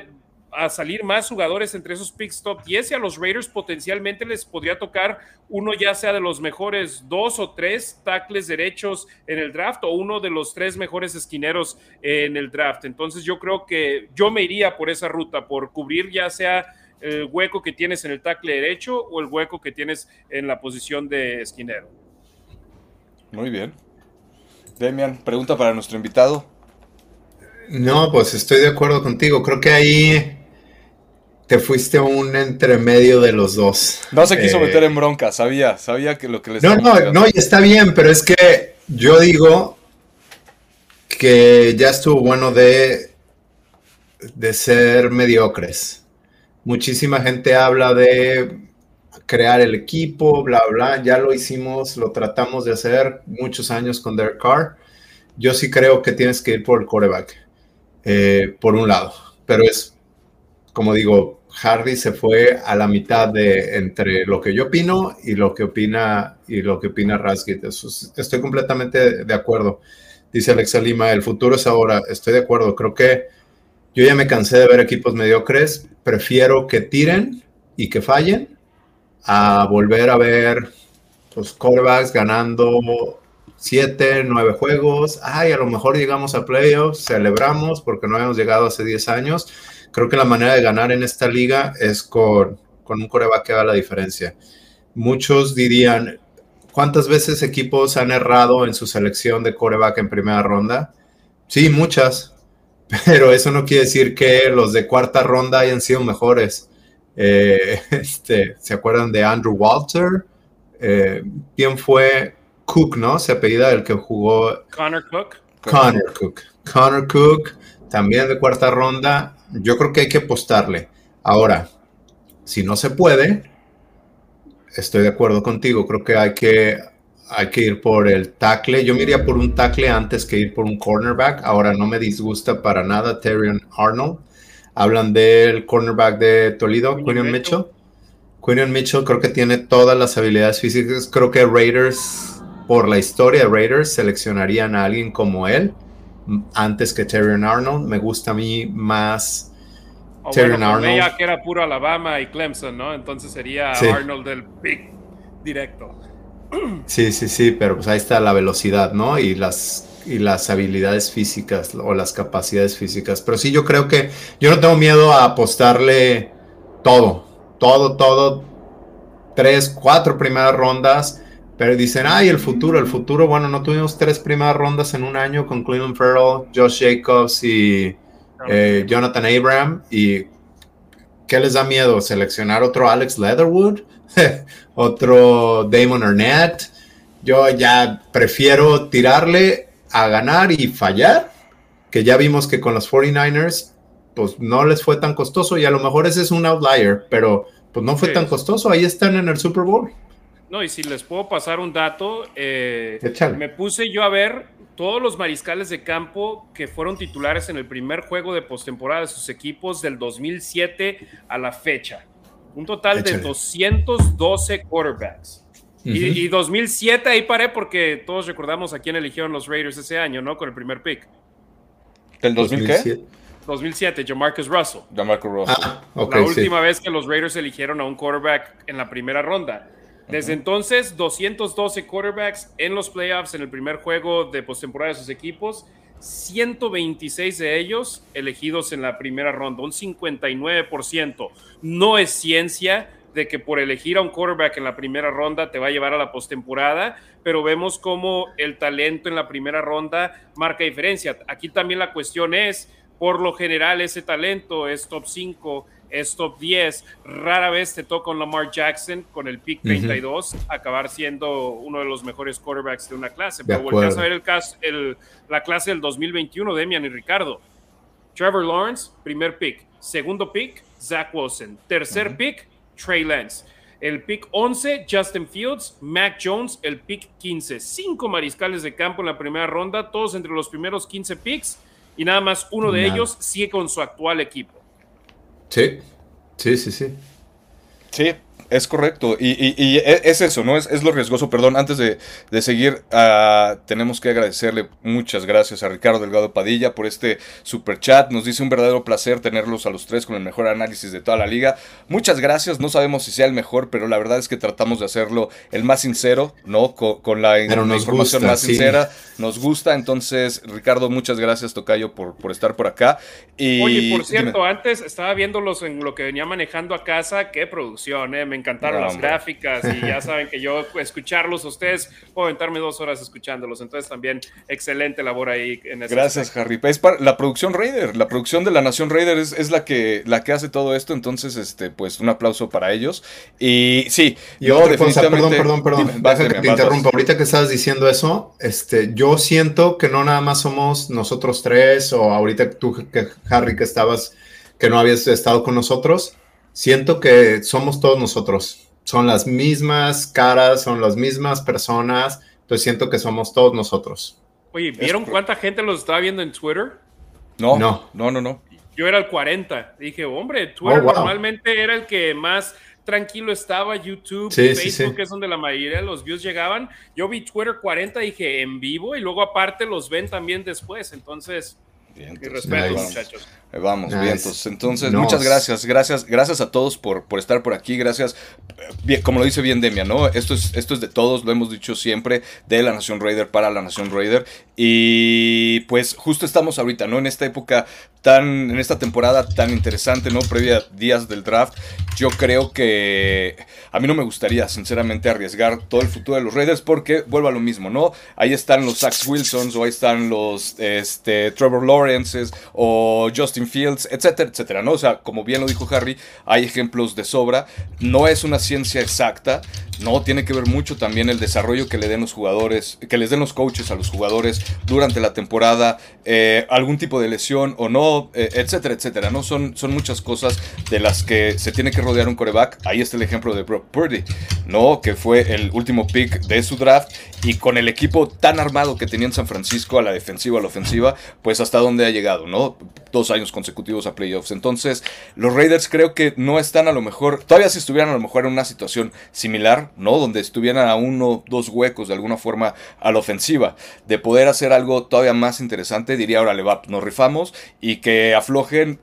a salir más jugadores entre esos picks top 10 y a los Raiders potencialmente les podría tocar uno ya sea de los mejores 2 o 3 tackles derechos en el draft o uno de los 3 mejores esquineros en el draft. Entonces yo creo que yo me iría por esa ruta, por cubrir ya sea el hueco que tienes en el tackle derecho o el hueco que tienes en la posición de esquinero. Muy bien. Demian, pregunta para nuestro invitado. No, pues estoy de acuerdo contigo. Creo que ahí te fuiste un entremedio de los dos. No se quiso meter en bronca, sabía que lo que le No, y está bien, pero es que yo digo que ya estuvo bueno de ser mediocres. Muchísima gente habla de crear el equipo, bla, bla. Ya lo hicimos, lo tratamos de hacer muchos años con Derek Carr. Yo sí creo que tienes que ir por el quarterback, por un lado. Pero es, como digo, Hardy se fue a la mitad de entre lo que yo opino y lo que opina Rasgit. Estoy completamente de acuerdo. Dice Alexa Lima, el futuro es ahora. Estoy de acuerdo. Creo que yo ya me cansé de ver equipos mediocres. Prefiero que tiren y que fallen a volver a ver los quarterbacks ganando 7, 9 juegos. Ay, a lo mejor llegamos a playoffs, celebramos porque no habíamos llegado hace 10 años. Creo que la manera de ganar en esta liga es con un quarterback que haga la diferencia. Muchos dirían, ¿cuántas veces equipos han errado en su selección de quarterback en primera ronda? Sí, muchas, pero eso no quiere decir que los de cuarta ronda hayan sido mejores. ¿Se acuerdan de Andrew Walter? ¿Quién fue? Cook, ¿no? Se apellida el que jugó. Connor Cook, también de cuarta ronda. Yo creo que hay que apostarle. Ahora, si no se puede, estoy de acuerdo contigo. Creo que hay que ir por el tackle. Yo me iría por un tackle antes que ir por un cornerback. Ahora, no me disgusta para nada Terrion Arnold. Hablan del cornerback de Toledo, Quinion Mitchell. Quinion Mitchell creo que tiene todas las habilidades físicas. Creo que Raiders, por la historia de Raiders, seleccionarían a alguien como él antes que Terrion Arnold. Me gusta a mí más Terrion Arnold. Ya que era puro Alabama y Clemson, ¿no? Entonces sería sí. Arnold del pick directo. Sí, pero pues ahí está la velocidad, ¿no? Y las habilidades físicas o las capacidades físicas. Pero sí, yo creo que yo no tengo miedo a apostarle todo, 3, 4 primeras rondas, pero dicen, ay, el futuro, bueno, no tuvimos 3 primeras rondas en un año con Clelin Ferrell, Josh Jacobs y Jonathan Abram, y ¿qué les da miedo? ¿Seleccionar otro Alex Leatherwood? ¿Otro Damon Arnett? Yo ya prefiero tirarle a ganar y fallar, que ya vimos que con los 49ers pues no les fue tan costoso y a lo mejor ese es un outlier, pero pues no fue tan costoso, ahí están en el Super Bowl. No, y si les puedo pasar un dato, me puse yo a ver todos los mariscales de campo que fueron titulares en el primer juego de postemporada de sus equipos del 2007 a la fecha. Un total de 212 quarterbacks. Uh-huh. Y 2007 ahí paré porque todos recordamos a quién eligieron los Raiders ese año, ¿no? Con el primer pick. ¿Del 2000 qué? 2007, Jamarcus Russell. Okay, la última vez que los Raiders eligieron a un quarterback en la primera ronda. Desde entonces, 212 quarterbacks en los playoffs en el primer juego de postemporada de sus equipos, 126 de ellos elegidos en la primera ronda, un 59%. No es ciencia de que por elegir a un quarterback en la primera ronda te va a llevar a la postemporada, pero vemos cómo el talento en la primera ronda marca diferencia. Aquí también la cuestión es, por lo general ese talento es top 5, es top 10, rara vez te toca un Lamar Jackson con el pick 32 acabar siendo uno de los mejores quarterbacks de una clase. Pero volteas a ver la clase del 2021, Demian y Ricardo. Trevor Lawrence, primer pick. Segundo pick, Zach Wilson. Tercer pick, Trey Lance. El pick 11, Justin Fields. Mac Jones, el pick 15. 5 mariscales de campo en la primera ronda, todos entre los primeros 15 picks, y nada más uno de ellos sigue con su actual equipo. Sí. Sí, Es correcto, y es eso, ¿no? Es lo riesgoso. Perdón, antes de seguir, tenemos que agradecerle muchas gracias a Ricardo Delgado Padilla por este super chat. Nos dice un verdadero placer tenerlos a los tres con el mejor análisis de toda la liga. Muchas gracias, no sabemos si sea el mejor, pero la verdad es que tratamos de hacerlo el más sincero, ¿no? Con la información gusta, más sincera. Nos gusta, entonces, Ricardo, muchas gracias, tocayo, por estar por acá. Y, oye, por cierto, antes estaba viéndolos en lo que venía manejando a casa, qué producción, me encantaron las gráficas y ya saben que yo escucharlos a ustedes, puedo aventarme 2 horas escuchándolos, entonces también excelente labor ahí en ese gracias, aspecto. Harry. Es la producción Raider, la producción de la Nación Raider es la que hace todo esto, entonces pues un aplauso para ellos. Y sí, y otra cosa, perdón, dime, deja que te interrumpa, ahorita que estabas diciendo eso, yo siento que no nada más somos nosotros tres, o ahorita tú, Harry, que no habías estado con nosotros, siento que somos todos nosotros. Son las mismas caras, son las mismas personas. Entonces siento que somos todos nosotros. Oye, ¿vieron cuánta gente los estaba viendo en Twitter? No. Yo era el 40. Dije, hombre, Twitter normalmente era el que más tranquilo estaba. YouTube, Facebook, que es donde la mayoría de los views llegaban. Yo vi Twitter 40, dije, en vivo, y luego aparte los ven también después. Entonces, mi respeto, muchachos. Vamos, vientos. Entonces, muchas gracias a todos por estar por aquí. Gracias, bien, como lo dice bien Demian, ¿no? Esto es de todos, lo hemos dicho siempre, de la Nación Raider para la Nación Raider. Y pues justo estamos ahorita, ¿no? En esta época en esta temporada tan interesante, ¿no? Previa a días del draft. Yo creo que a mí no me gustaría, sinceramente, arriesgar todo el futuro de los Raiders, porque vuelvo a lo mismo, ¿no? Ahí están los Zach Wilsons, o ahí están los Trevor Lawrences, o Justin Fields, etcétera, etcétera, ¿no? O sea, como bien lo dijo Harry, hay ejemplos de sobra. No es una ciencia exacta, ¿no? Tiene que ver mucho también el desarrollo que le den los jugadores, que les den los coaches a los jugadores durante la temporada, algún tipo de lesión o no, etcétera, etcétera, ¿no? Son muchas cosas de las que se tiene que rodear un quarterback. Ahí está el ejemplo de Brock Purdy, ¿no? Que fue el último pick de su draft, y con el equipo tan armado que tenía en San Francisco, a la defensiva, a la ofensiva, pues hasta dónde ha llegado, ¿no? 2 años consecutivos a playoffs. Entonces, los Raiders creo que no están a lo mejor, todavía si estuvieran a lo mejor en una situación similar, ¿no? Donde estuvieran a 1, 2 huecos de alguna forma a la ofensiva, de poder hacer algo todavía más interesante, diría, órale, va, nos rifamos, y que aflojen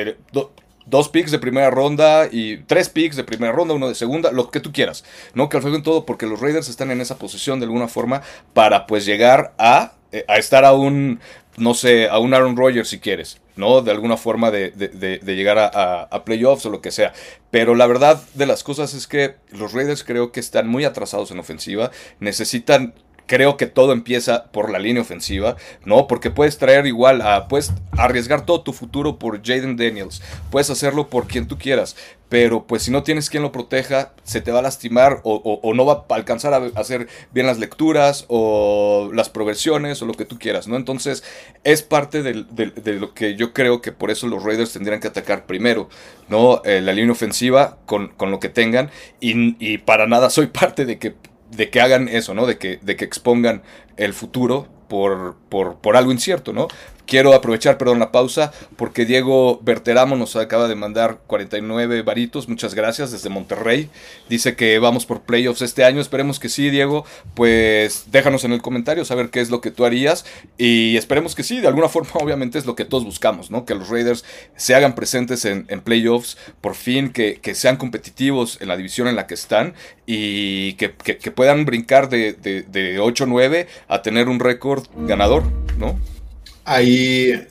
2 picks de primera ronda y 3 picks de primera ronda, 1 de segunda, lo que tú quieras, ¿no? Que aflojen todo, porque los Raiders están en esa posición de alguna forma para pues llegar a estar a un, no sé, a un Aaron Rodgers si quieres, ¿no? De alguna forma de llegar a playoffs o lo que sea. Pero la verdad de las cosas es que los Raiders creo que están muy atrasados en ofensiva. Necesitan, creo que todo empieza por la línea ofensiva, ¿no? Porque puedes traer igual, puedes arriesgar todo tu futuro por Jaden Daniels, puedes hacerlo por quien tú quieras, pero pues si no tienes quien lo proteja, se te va a lastimar o no va a alcanzar a hacer bien las lecturas o las progresiones o lo que tú quieras, ¿no? Entonces es parte de lo que yo creo que por eso los Raiders tendrían que atacar primero, ¿no? La línea ofensiva con lo que tengan, y para nada soy parte de que hagan eso, ¿no? De que expongan el futuro por algo incierto, ¿no? Quiero aprovechar, la pausa, porque Diego Berteramo nos acaba de mandar 49 varitos, muchas gracias, desde Monterrey. Dice que vamos por playoffs este año, esperemos que sí, Diego. Pues déjanos en el comentario saber qué es lo que tú harías, y esperemos que sí, de alguna forma obviamente es lo que todos buscamos, ¿no? Que los Raiders se hagan presentes en playoffs, por fin, que sean competitivos en la división en la que están, y que puedan brincar de 8-9 a tener un récord ganador, ¿no? Ahí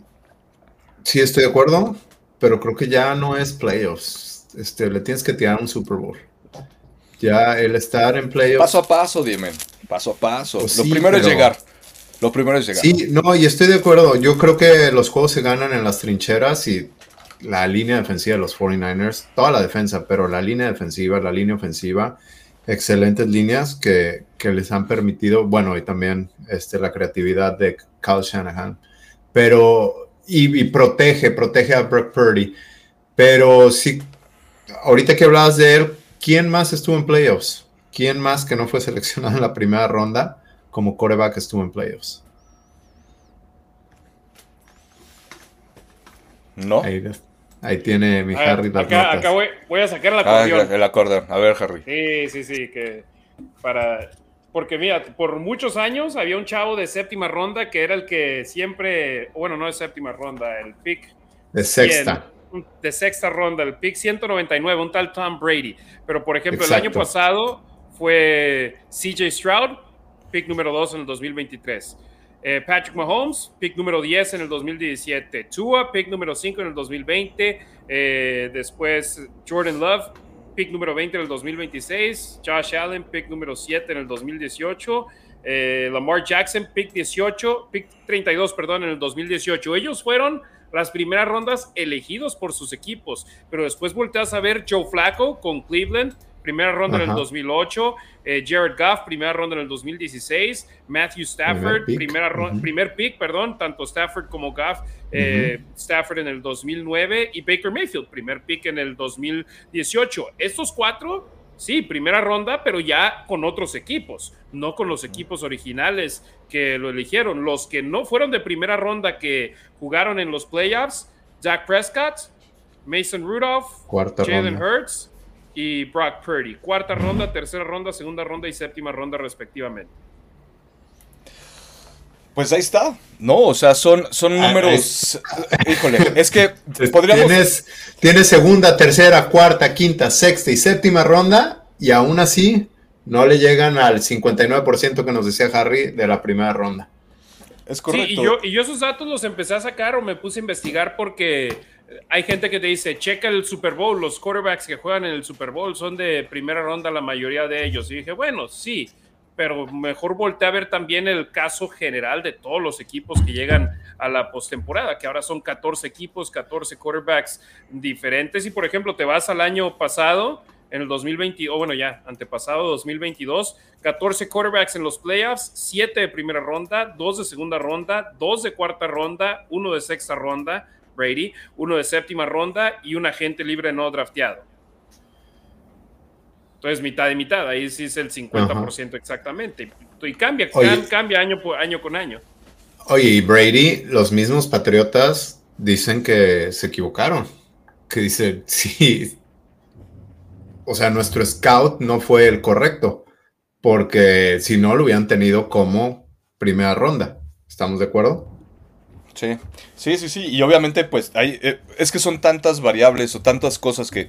sí estoy de acuerdo, pero creo que ya no es playoffs. Le tienes que tirar un Super Bowl. Ya el estar en playoffs. Paso a paso, dime. Paso a paso. Pues lo primero es llegar. Lo primero es llegar. Sí, no, y estoy de acuerdo. Yo creo que los juegos se ganan en las trincheras, y la línea defensiva de los 49ers, toda la defensa, pero la línea defensiva, la línea ofensiva, excelentes líneas que les han permitido, bueno, y también la creatividad de Kyle Shanahan, pero y protege a Brock Purdy. Pero sí, ahorita que hablabas de él, ¿quién más estuvo en playoffs? ¿Quién más que no fue seleccionado en la primera ronda como quarterback estuvo en playoffs? No. Ahí tiene mi Harry las notas. Acá voy a sacar el acordeón. El acordeón. A ver, Harry. Sí, porque mira, por muchos años había un chavo de séptima ronda que era el que siempre, bueno, no de séptima ronda, el pick de sexta. De sexta ronda, el pick 199, un tal Tom Brady. Pero, por ejemplo, Exacto. el año pasado fue CJ Stroud, pick número 2 en el 2023. Patrick Mahomes, pick número 10 en el 2017. Tua, pick número 5 en el 2020. Después Jordan Love, pick número 20 en el 2026. Josh Allen, pick número 7 en el 2018. Lamar Jackson, pick 32, perdón, en el 2018. Ellos fueron las primeras rondas elegidos por sus equipos, pero después volteas a ver Joe Flacco con Cleveland, primera ronda en el 2008, Jared Goff, primera ronda en el 2016, Matthew Stafford, primer pick, tanto Stafford como Goff, Stafford en el 2009 y Baker Mayfield, primer pick en el 2018. Estos cuatro, sí, primera ronda, pero ya con otros equipos, no con los equipos originales que lo eligieron. Los que no fueron de primera ronda que jugaron en los playoffs, Dak Prescott, Mason Rudolph, Jalen Hurts y Brock Purdy. Cuarta ronda, tercera ronda, segunda ronda y séptima ronda respectivamente. Pues ahí está, ¿no? O sea, son números... Híjole, es que podríamos... Tienes segunda, tercera, cuarta, quinta, sexta y séptima ronda y aún así no le llegan al 59% que nos decía Harry de la primera ronda. Es correcto. Sí, y yo esos datos los empecé a sacar o me puse a investigar porque hay gente que te dice, checa el Super Bowl, los quarterbacks que juegan en el Super Bowl son de primera ronda la mayoría de ellos. Y dije, bueno, sí, pero mejor volteé a ver también el caso general de todos los equipos que llegan a la postemporada, que ahora son 14 equipos, 14 quarterbacks diferentes. Y, por ejemplo, te vas al año pasado, en el 2020, o bueno, ya, antepasado, 2022, 14 quarterbacks en los playoffs, 7 de primera ronda, 2 de segunda ronda, 2 de cuarta ronda, 1 de sexta ronda, Brady, 1 de séptima ronda y un agente libre no drafteado. Entonces, mitad y mitad, ahí sí es el 50% exactamente. Y cambia año con año. Oye, y Brady, los mismos Patriotas dicen que se equivocaron. Que dicen, sí, o sea, nuestro scout no fue el correcto, porque si no lo hubieran tenido como primera ronda. ¿Estamos de acuerdo? Sí. Y obviamente, pues, es que son tantas variables o tantas cosas que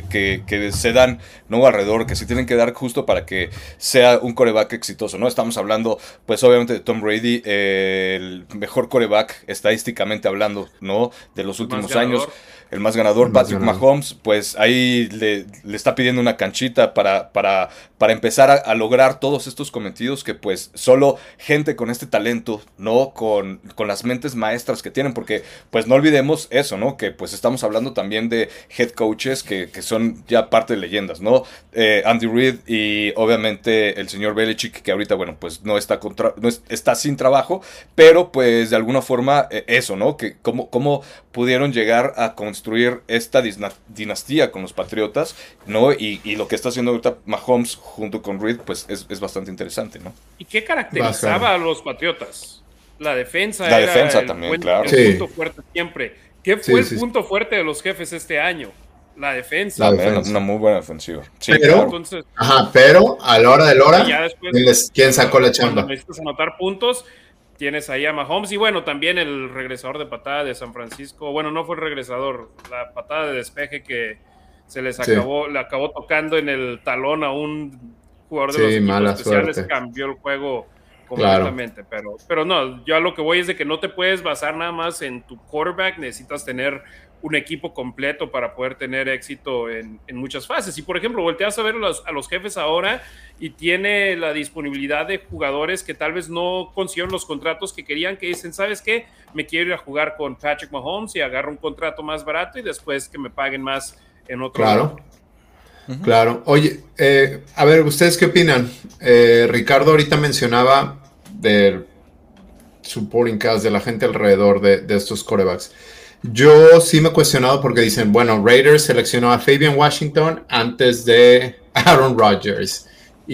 se dan, ¿no? Alrededor, que se tienen que dar justo para que sea un quarterback exitoso, ¿no? Estamos hablando, pues, obviamente de Tom Brady, el mejor quarterback estadísticamente hablando, ¿no? De los últimos años. El más ganador, Patrick Mahomes, pues ahí le está pidiendo una canchita para empezar a lograr todos estos cometidos que pues solo gente con este talento, ¿no? Con las mentes maestras que tienen, porque pues no olvidemos eso, ¿no? Que pues estamos hablando también de head coaches que son ya parte de leyendas, ¿no? Andy Reid y obviamente el señor Belichick, que ahorita, bueno, pues no está sin trabajo, pero pues de alguna forma eso, ¿no? Que cómo pudieron llegar a construir esta dinastía con los Patriotas, ¿no? Y lo que está haciendo ahorita Mahomes junto con Reid, pues es bastante interesante, ¿no? ¿Y qué caracterizaba a los Patriotas? La defensa también, claro. El punto fuerte siempre. ¿Qué fue el punto fuerte de los Jefes este año? La defensa. Una muy buena defensiva. Sí, pero, claro. Entonces, pero a la hora de la hora, ¿quién sacó la chamba? Cuando necesitas anotar puntos, tienes ahí a Mahomes y bueno, también el regresador de patada de San Francisco. Bueno, no fue el regresador, la patada de despeje que se le acabó tocando en el talón a un jugador de los equipos especiales, suerte. Cambió el juego completamente. Claro. Pero no, yo a lo que voy es de que no te puedes basar nada más en tu quarterback, necesitas tener un equipo completo para poder tener éxito en muchas fases. Y por ejemplo, volteas a ver a los Jefes ahora y tiene la disponibilidad de jugadores que tal vez no consiguieron los contratos que querían, que dicen, ¿sabes qué? Me quiero ir a jugar con Patrick Mahomes y agarro un contrato más barato y después que me paguen más en otro lado. Claro. Oye, a ver, ¿ustedes qué opinan? Ricardo ahorita mencionaba del supporting cast, de la gente alrededor de estos quarterbacks. Yo sí me he cuestionado porque dicen, bueno, Raiders seleccionó a Fabian Washington antes de Aaron Rodgers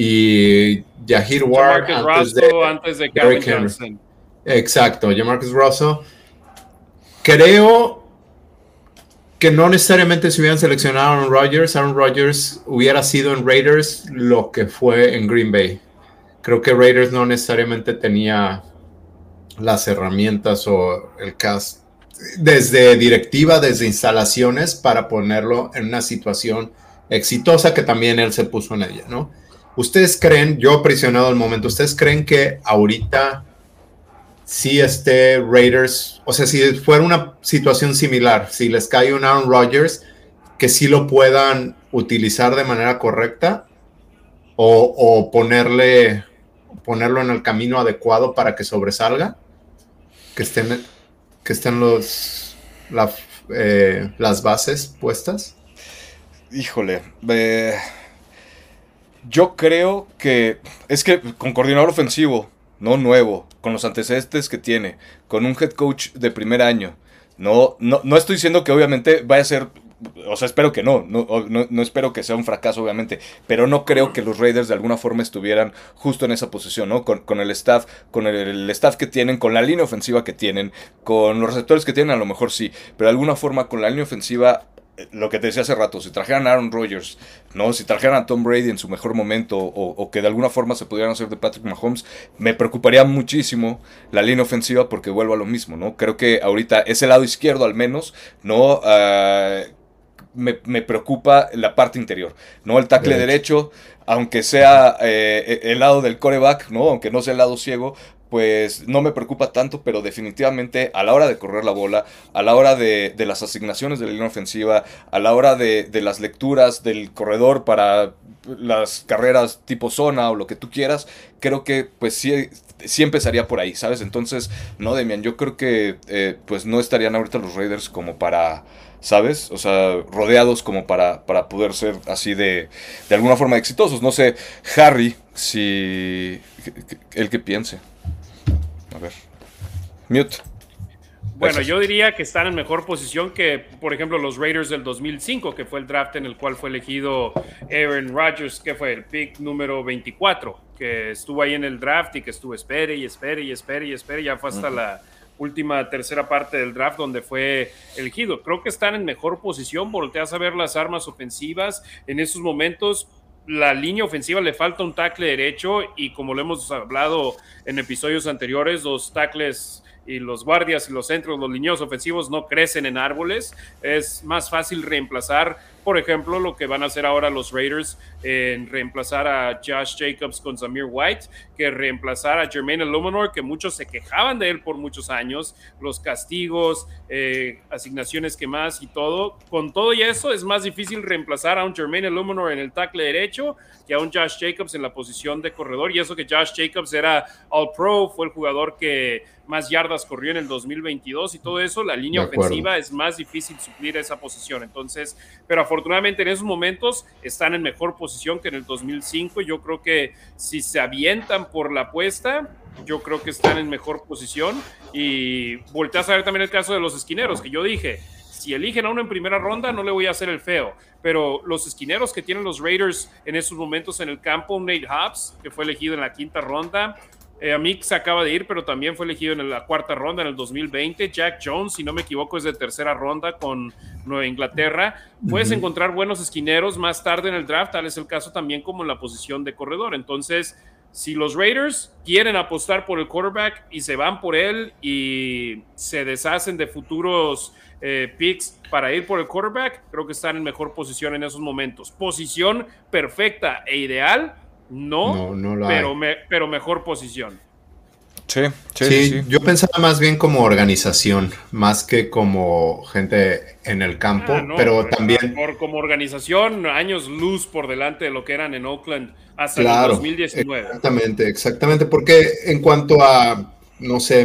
y Jair Ward antes de Calvin Johnson. Exacto, Jamarcus Russell. Creo que no necesariamente si hubieran seleccionado a Aaron Rodgers hubiera sido en Raiders lo que fue en Green Bay. Creo que Raiders no necesariamente tenía las herramientas o el cast desde directiva, desde instalaciones para ponerlo en una situación exitosa que también él se puso en ella, ¿no? ¿Ustedes creen, yo aprisionado el momento, ustedes creen que ahorita si Raiders, o sea, si fuera una situación similar, si les cae un Aaron Rodgers, que sí lo puedan utilizar de manera correcta o ponerlo en el camino adecuado para que sobresalga, que estén las bases puestas? Híjole, yo creo que es que con coordinador ofensivo, no nuevo, con los antecedentes que tiene, con un head coach de primer año, no estoy diciendo que obviamente vaya a ser, o sea, espero que no espero que sea un fracaso obviamente, pero no creo que los Raiders de alguna forma estuvieran justo en esa posición, ¿no? Con el staff, el staff que tienen, con la línea ofensiva que tienen, con los receptores que tienen, a lo mejor sí, pero de alguna forma con la línea ofensiva, lo que te decía hace rato, si trajeran a Aaron Rodgers, ¿no? Si trajeran a Tom Brady en su mejor momento o que de alguna forma se pudieran hacer de Patrick Mahomes, me preocuparía muchísimo la línea ofensiva porque vuelvo a lo mismo, ¿no? Creo que ahorita ese lado izquierdo al menos, ¿no? Me preocupa la parte interior, ¿no? El tackle derecho, aunque sea el lado del quarterback, ¿no? Aunque no sea el lado ciego, pues no me preocupa tanto, pero definitivamente a la hora de correr la bola, a la hora de las asignaciones de la línea ofensiva, a la hora de las lecturas del corredor para las carreras tipo zona o lo que tú quieras, creo que pues sí empezaría por ahí, ¿sabes? Entonces, no, Demian, yo creo que pues no estarían ahorita los Raiders como para, ¿sabes? O sea, rodeados como para poder ser así de alguna forma exitosos. No sé, Harry, si el que piense. A ver. Mute. Bueno, yo diría que están en mejor posición que, por ejemplo, los Raiders del 2005, que fue el draft en el cual fue elegido Aaron Rodgers, que fue el pick número 24, que estuvo ahí en el draft y que estuvo espere, ya fue hasta la última tercera parte del draft donde fue elegido. Creo que están en mejor posición, volteas a ver las armas ofensivas en esos momentos. La línea ofensiva le falta un tackle derecho y como lo hemos hablado en episodios anteriores, los tackles y los guardias y los centros, los linieros ofensivos no crecen en árboles. Es más fácil reemplazar, por ejemplo, lo que van a hacer ahora los Raiders en reemplazar a Josh Jacobs con Zamir White, que reemplazar a Jermaine Illuminor, que muchos se quejaban de él por muchos años, los castigos, asignaciones que más y todo. Con todo y eso, es más difícil reemplazar a un Jermaine Illuminor en el tackle derecho que a un Josh Jacobs en la posición de corredor, y eso que Josh Jacobs era All-Pro, fue el jugador que más yardas corrió en el 2022 y todo eso, la línea ofensiva es más difícil suplir esa posición. Entonces, pero afortunadamente en esos momentos están en mejor posición que en el 2005. Yo creo que si se avientan por la apuesta, yo creo que están en mejor posición. Y volteas a ver también el caso de los esquineros, que yo dije, si eligen a uno en primera ronda, no le voy a hacer el feo. Pero los esquineros que tienen los Raiders en esos momentos en el campo, Nate Hobbs, que fue elegido en la quinta ronda, Amik se acaba de ir, pero también fue elegido en la cuarta ronda en el 2020. Jack Jones, si no me equivoco, es de tercera ronda con Nueva Inglaterra. Puedes encontrar buenos esquineros más tarde en el draft, tal es el caso también como en la posición de corredor. Entonces, si los Raiders quieren apostar por el quarterback y se van por él y se deshacen de futuros picks para ir por el quarterback, creo que están en mejor posición en esos momentos. Posición perfecta e ideal, no pero mejor posición. Sí. Yo pensaba más bien como organización, más que como gente en el campo, pero también... Como organización, años luz por delante de lo que eran en Oakland hasta el 2019. Exactamente, porque en cuanto a, no sé,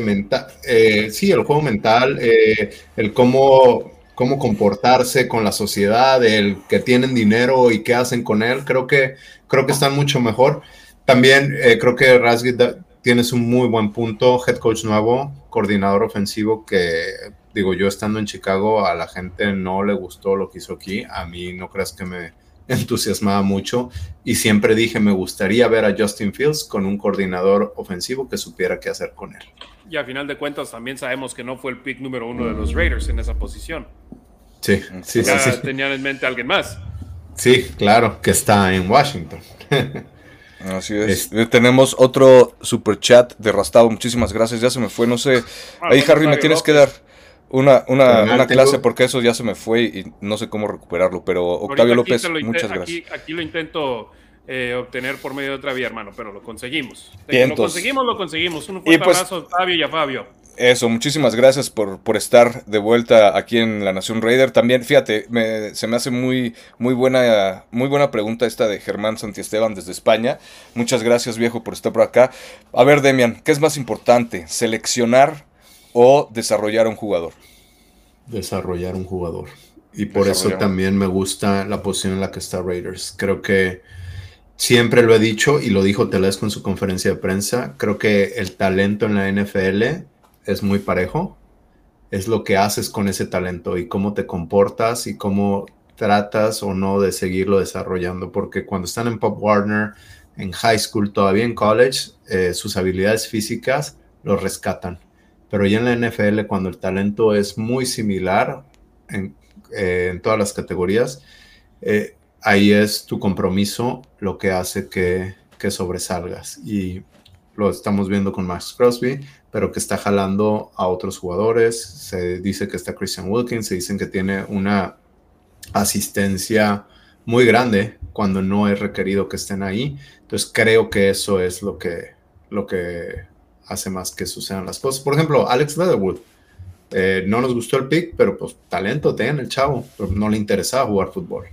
el juego mental, el cómo comportarse con la sociedad, el que tienen dinero y qué hacen con él, creo que están mucho mejor. También creo que Razgid tienes un muy buen punto, head coach nuevo, coordinador ofensivo, que digo, yo estando en Chicago a la gente no le gustó lo que hizo aquí, a mí no creas que me entusiasmaba mucho y siempre dije me gustaría ver a Justin Fields con un coordinador ofensivo que supiera qué hacer con él. Y a final de cuentas también sabemos que no fue el pick número 1 de los Raiders en esa posición. Sí, sí, Ya sí, sí. tenían en mente a alguien más. Sí, claro, que está en Washington. Así es. Es- Tenemos otro super chat de Rastavo. Muchísimas gracias. Ya se me fue, no sé. Ahí, Bueno, Harry, me Octavio tienes que dar López. una Carnal, clase tengo, porque eso ya se me fue y no sé cómo recuperarlo. Pero Octavio Ahorita López, muchas gracias. aquí lo intento obtener por medio de otra vía, hermano, pero lo conseguimos. De que lo Vientos. conseguimos, lo conseguimos. Un Y fuerte pues abrazo a Octavio y a Fabio. eso, muchísimas gracias por estar de vuelta aquí en La Nación Raider. También, fíjate, se me hace muy buena pregunta esta de Germán Santiesteban desde España. Muchas gracias, viejo, por estar por acá. A ver, Demian, ¿qué es más importante, seleccionar o desarrollar a un jugador? desarrollar un jugador. Y por eso Desarrollar. también me gusta la posición en la que está Raiders. Creo que siempre lo he dicho y lo dijo Telesco en su conferencia de prensa. Creo que el talento en la NFL es muy parejo. Es lo que haces con ese talento y cómo te comportas y cómo tratas o no de seguirlo desarrollando. Porque cuando están en Pop Warner, en high school, todavía en college, sus habilidades físicas los rescatan. Pero ya en la NFL, cuando el talento es muy similar en, en todas las categorías, ahí es tu compromiso lo que hace que sobresalgas. Y lo estamos viendo con Max Crosby, pero que está jalando a otros jugadores. Se dice que está Christian Wilkins, se dicen que tiene una asistencia muy grande cuando no es requerido que estén ahí. Entonces creo que eso es lo que hace más que sucedan las cosas. Por ejemplo, Alex Leatherwood. No nos gustó el pick, pero pues talento tiene el chavo, pero no le interesaba jugar fútbol.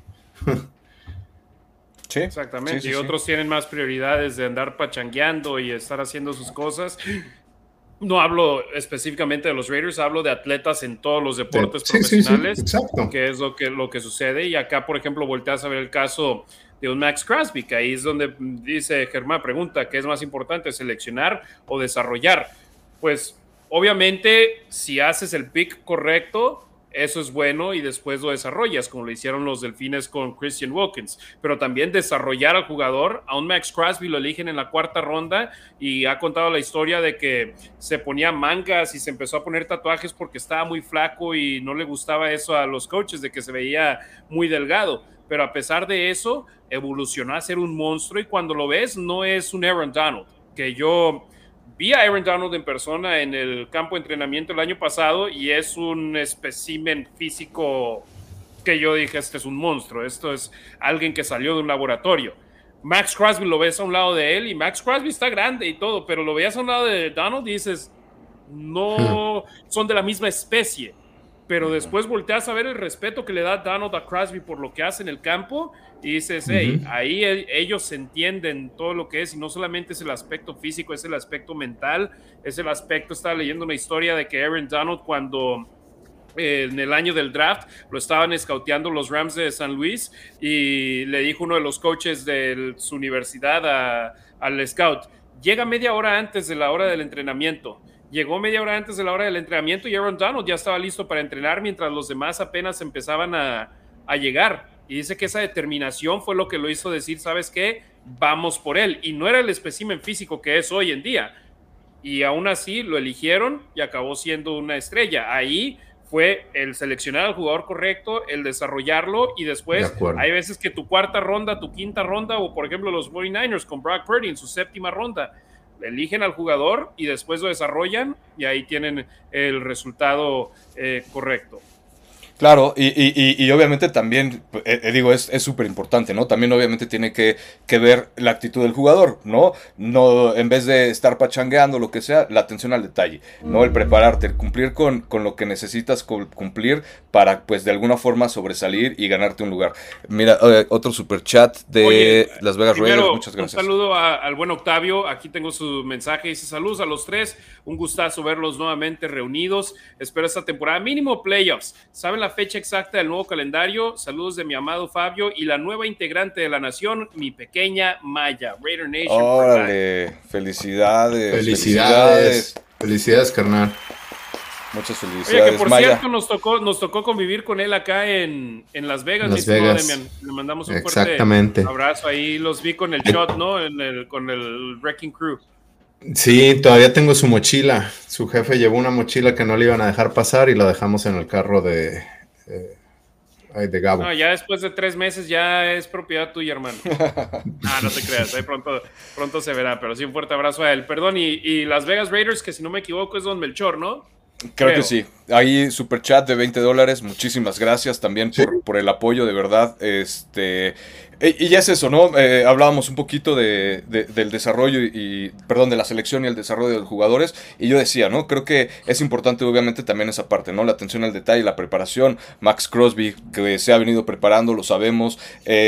Sí, sí, Exactamente. sí, Y sí. otros tienen más prioridades de andar pachangueando y estar haciendo sus cosas. No hablo específicamente de los Raiders, hablo de atletas en todos los deportes Sí, sí, sí, profesionales, exacto. que es lo que sucede. Y acá, por ejemplo, volteas a ver el caso de un Max Crosby, que ahí es donde dice Germán, pregunta, ¿qué es más importante, seleccionar o desarrollar? Pues obviamente, si haces el pick correcto, eso es bueno y después lo desarrollas, como lo hicieron los Delfines con Christian Wilkins. Pero también desarrollar al jugador, a un Max Crosby lo eligen en la cuarta ronda y ha contado la historia de que se ponía mangas y se empezó a poner tatuajes porque estaba muy flaco y no le gustaba eso a los coaches, de que se veía muy delgado. Pero a pesar de eso, evolucionó a ser un monstruo y cuando lo ves, no es un Aaron Donald, que yo vi a Aaron Donald en persona en el campo de entrenamiento el año pasado y es un espécimen físico que yo dije, este es un monstruo, esto es alguien que salió de un laboratorio. Max Crosby lo ves a un lado de él y Max Crosby está grande y todo, pero lo veías a un lado de Donald y dices, no son de la misma especie. Pero después volteas a ver el respeto que le da Donald a Crosby por lo que hace en el campo y dices, hey, ahí ellos entienden todo lo que es y no solamente es el aspecto físico, es el aspecto mental, es el aspecto, estaba leyendo una historia de que Aaron Donald cuando en el año del draft lo estaban escauteando los Rams de San Luis y le dijo uno de los coaches de su universidad al scout, llega media hora antes de la hora del entrenamiento. Llegó media hora antes de la hora del entrenamiento y Aaron Donald ya estaba listo para entrenar mientras los demás apenas empezaban a llegar. Y dice que esa determinación fue lo que lo hizo decir, ¿sabes qué? Vamos por él. Y no era el espécimen físico que es hoy en día. Y aún así lo eligieron y acabó siendo una estrella. Ahí fue el seleccionar al jugador correcto, el desarrollarlo y después hay veces que tu cuarta ronda, tu quinta ronda o por ejemplo los 49ers con Brock Purdy en su séptima ronda, eligen al jugador y después lo desarrollan y ahí tienen el resultado correcto. Claro, y obviamente también, digo, es súper importante, ¿no? También obviamente tiene que ver la actitud del jugador, ¿no? No, en vez de estar pachangueando, lo que sea, la atención al detalle, ¿no? El prepararte, el cumplir con lo que necesitas cumplir para, pues, de alguna forma sobresalir y ganarte un lugar. Mira, otro super chat de Las Vegas Raiders, muchas gracias. Un saludo al buen Octavio, aquí tengo su mensaje, dice saludos a los tres, un gustazo verlos nuevamente reunidos, espero esta temporada mínimo playoffs, ¿saben la fecha exacta del nuevo calendario? Saludos de mi amado Fabio y la nueva integrante de la nación, mi pequeña Maya, Raider Nation. Órale, felicidades. Felicidades, carnal. Muchas felicidades. Oye, que por Maya. cierto nos tocó convivir con él acá en Las Vegas. Las Vegas. Le mandamos un fuerte abrazo. Ahí los vi con el shot, ¿no? Con el Wrecking Crew. Sí, todavía tengo su mochila. Su jefe llevó una mochila que no le iban a dejar pasar y la dejamos en el carro de de Gabo. No, ya después de 3 meses ya es propiedad tuya, hermano. No te creas, ahí pronto se verá, pero sí, un fuerte abrazo a él. Perdón, y Las Vegas Raiders, que si no me equivoco es Don Melchor, ¿no? Creo que sí. Ahí super chat de $20. Muchísimas gracias también por el apoyo, de verdad. Y ya es eso, ¿no? Hablábamos un poquito del desarrollo perdón, de la selección y el desarrollo de los jugadores. Y yo decía, ¿no? Creo que es importante, obviamente, también esa parte, ¿no? La atención al detalle, la preparación. Max Crosby, que se ha venido preparando, lo sabemos.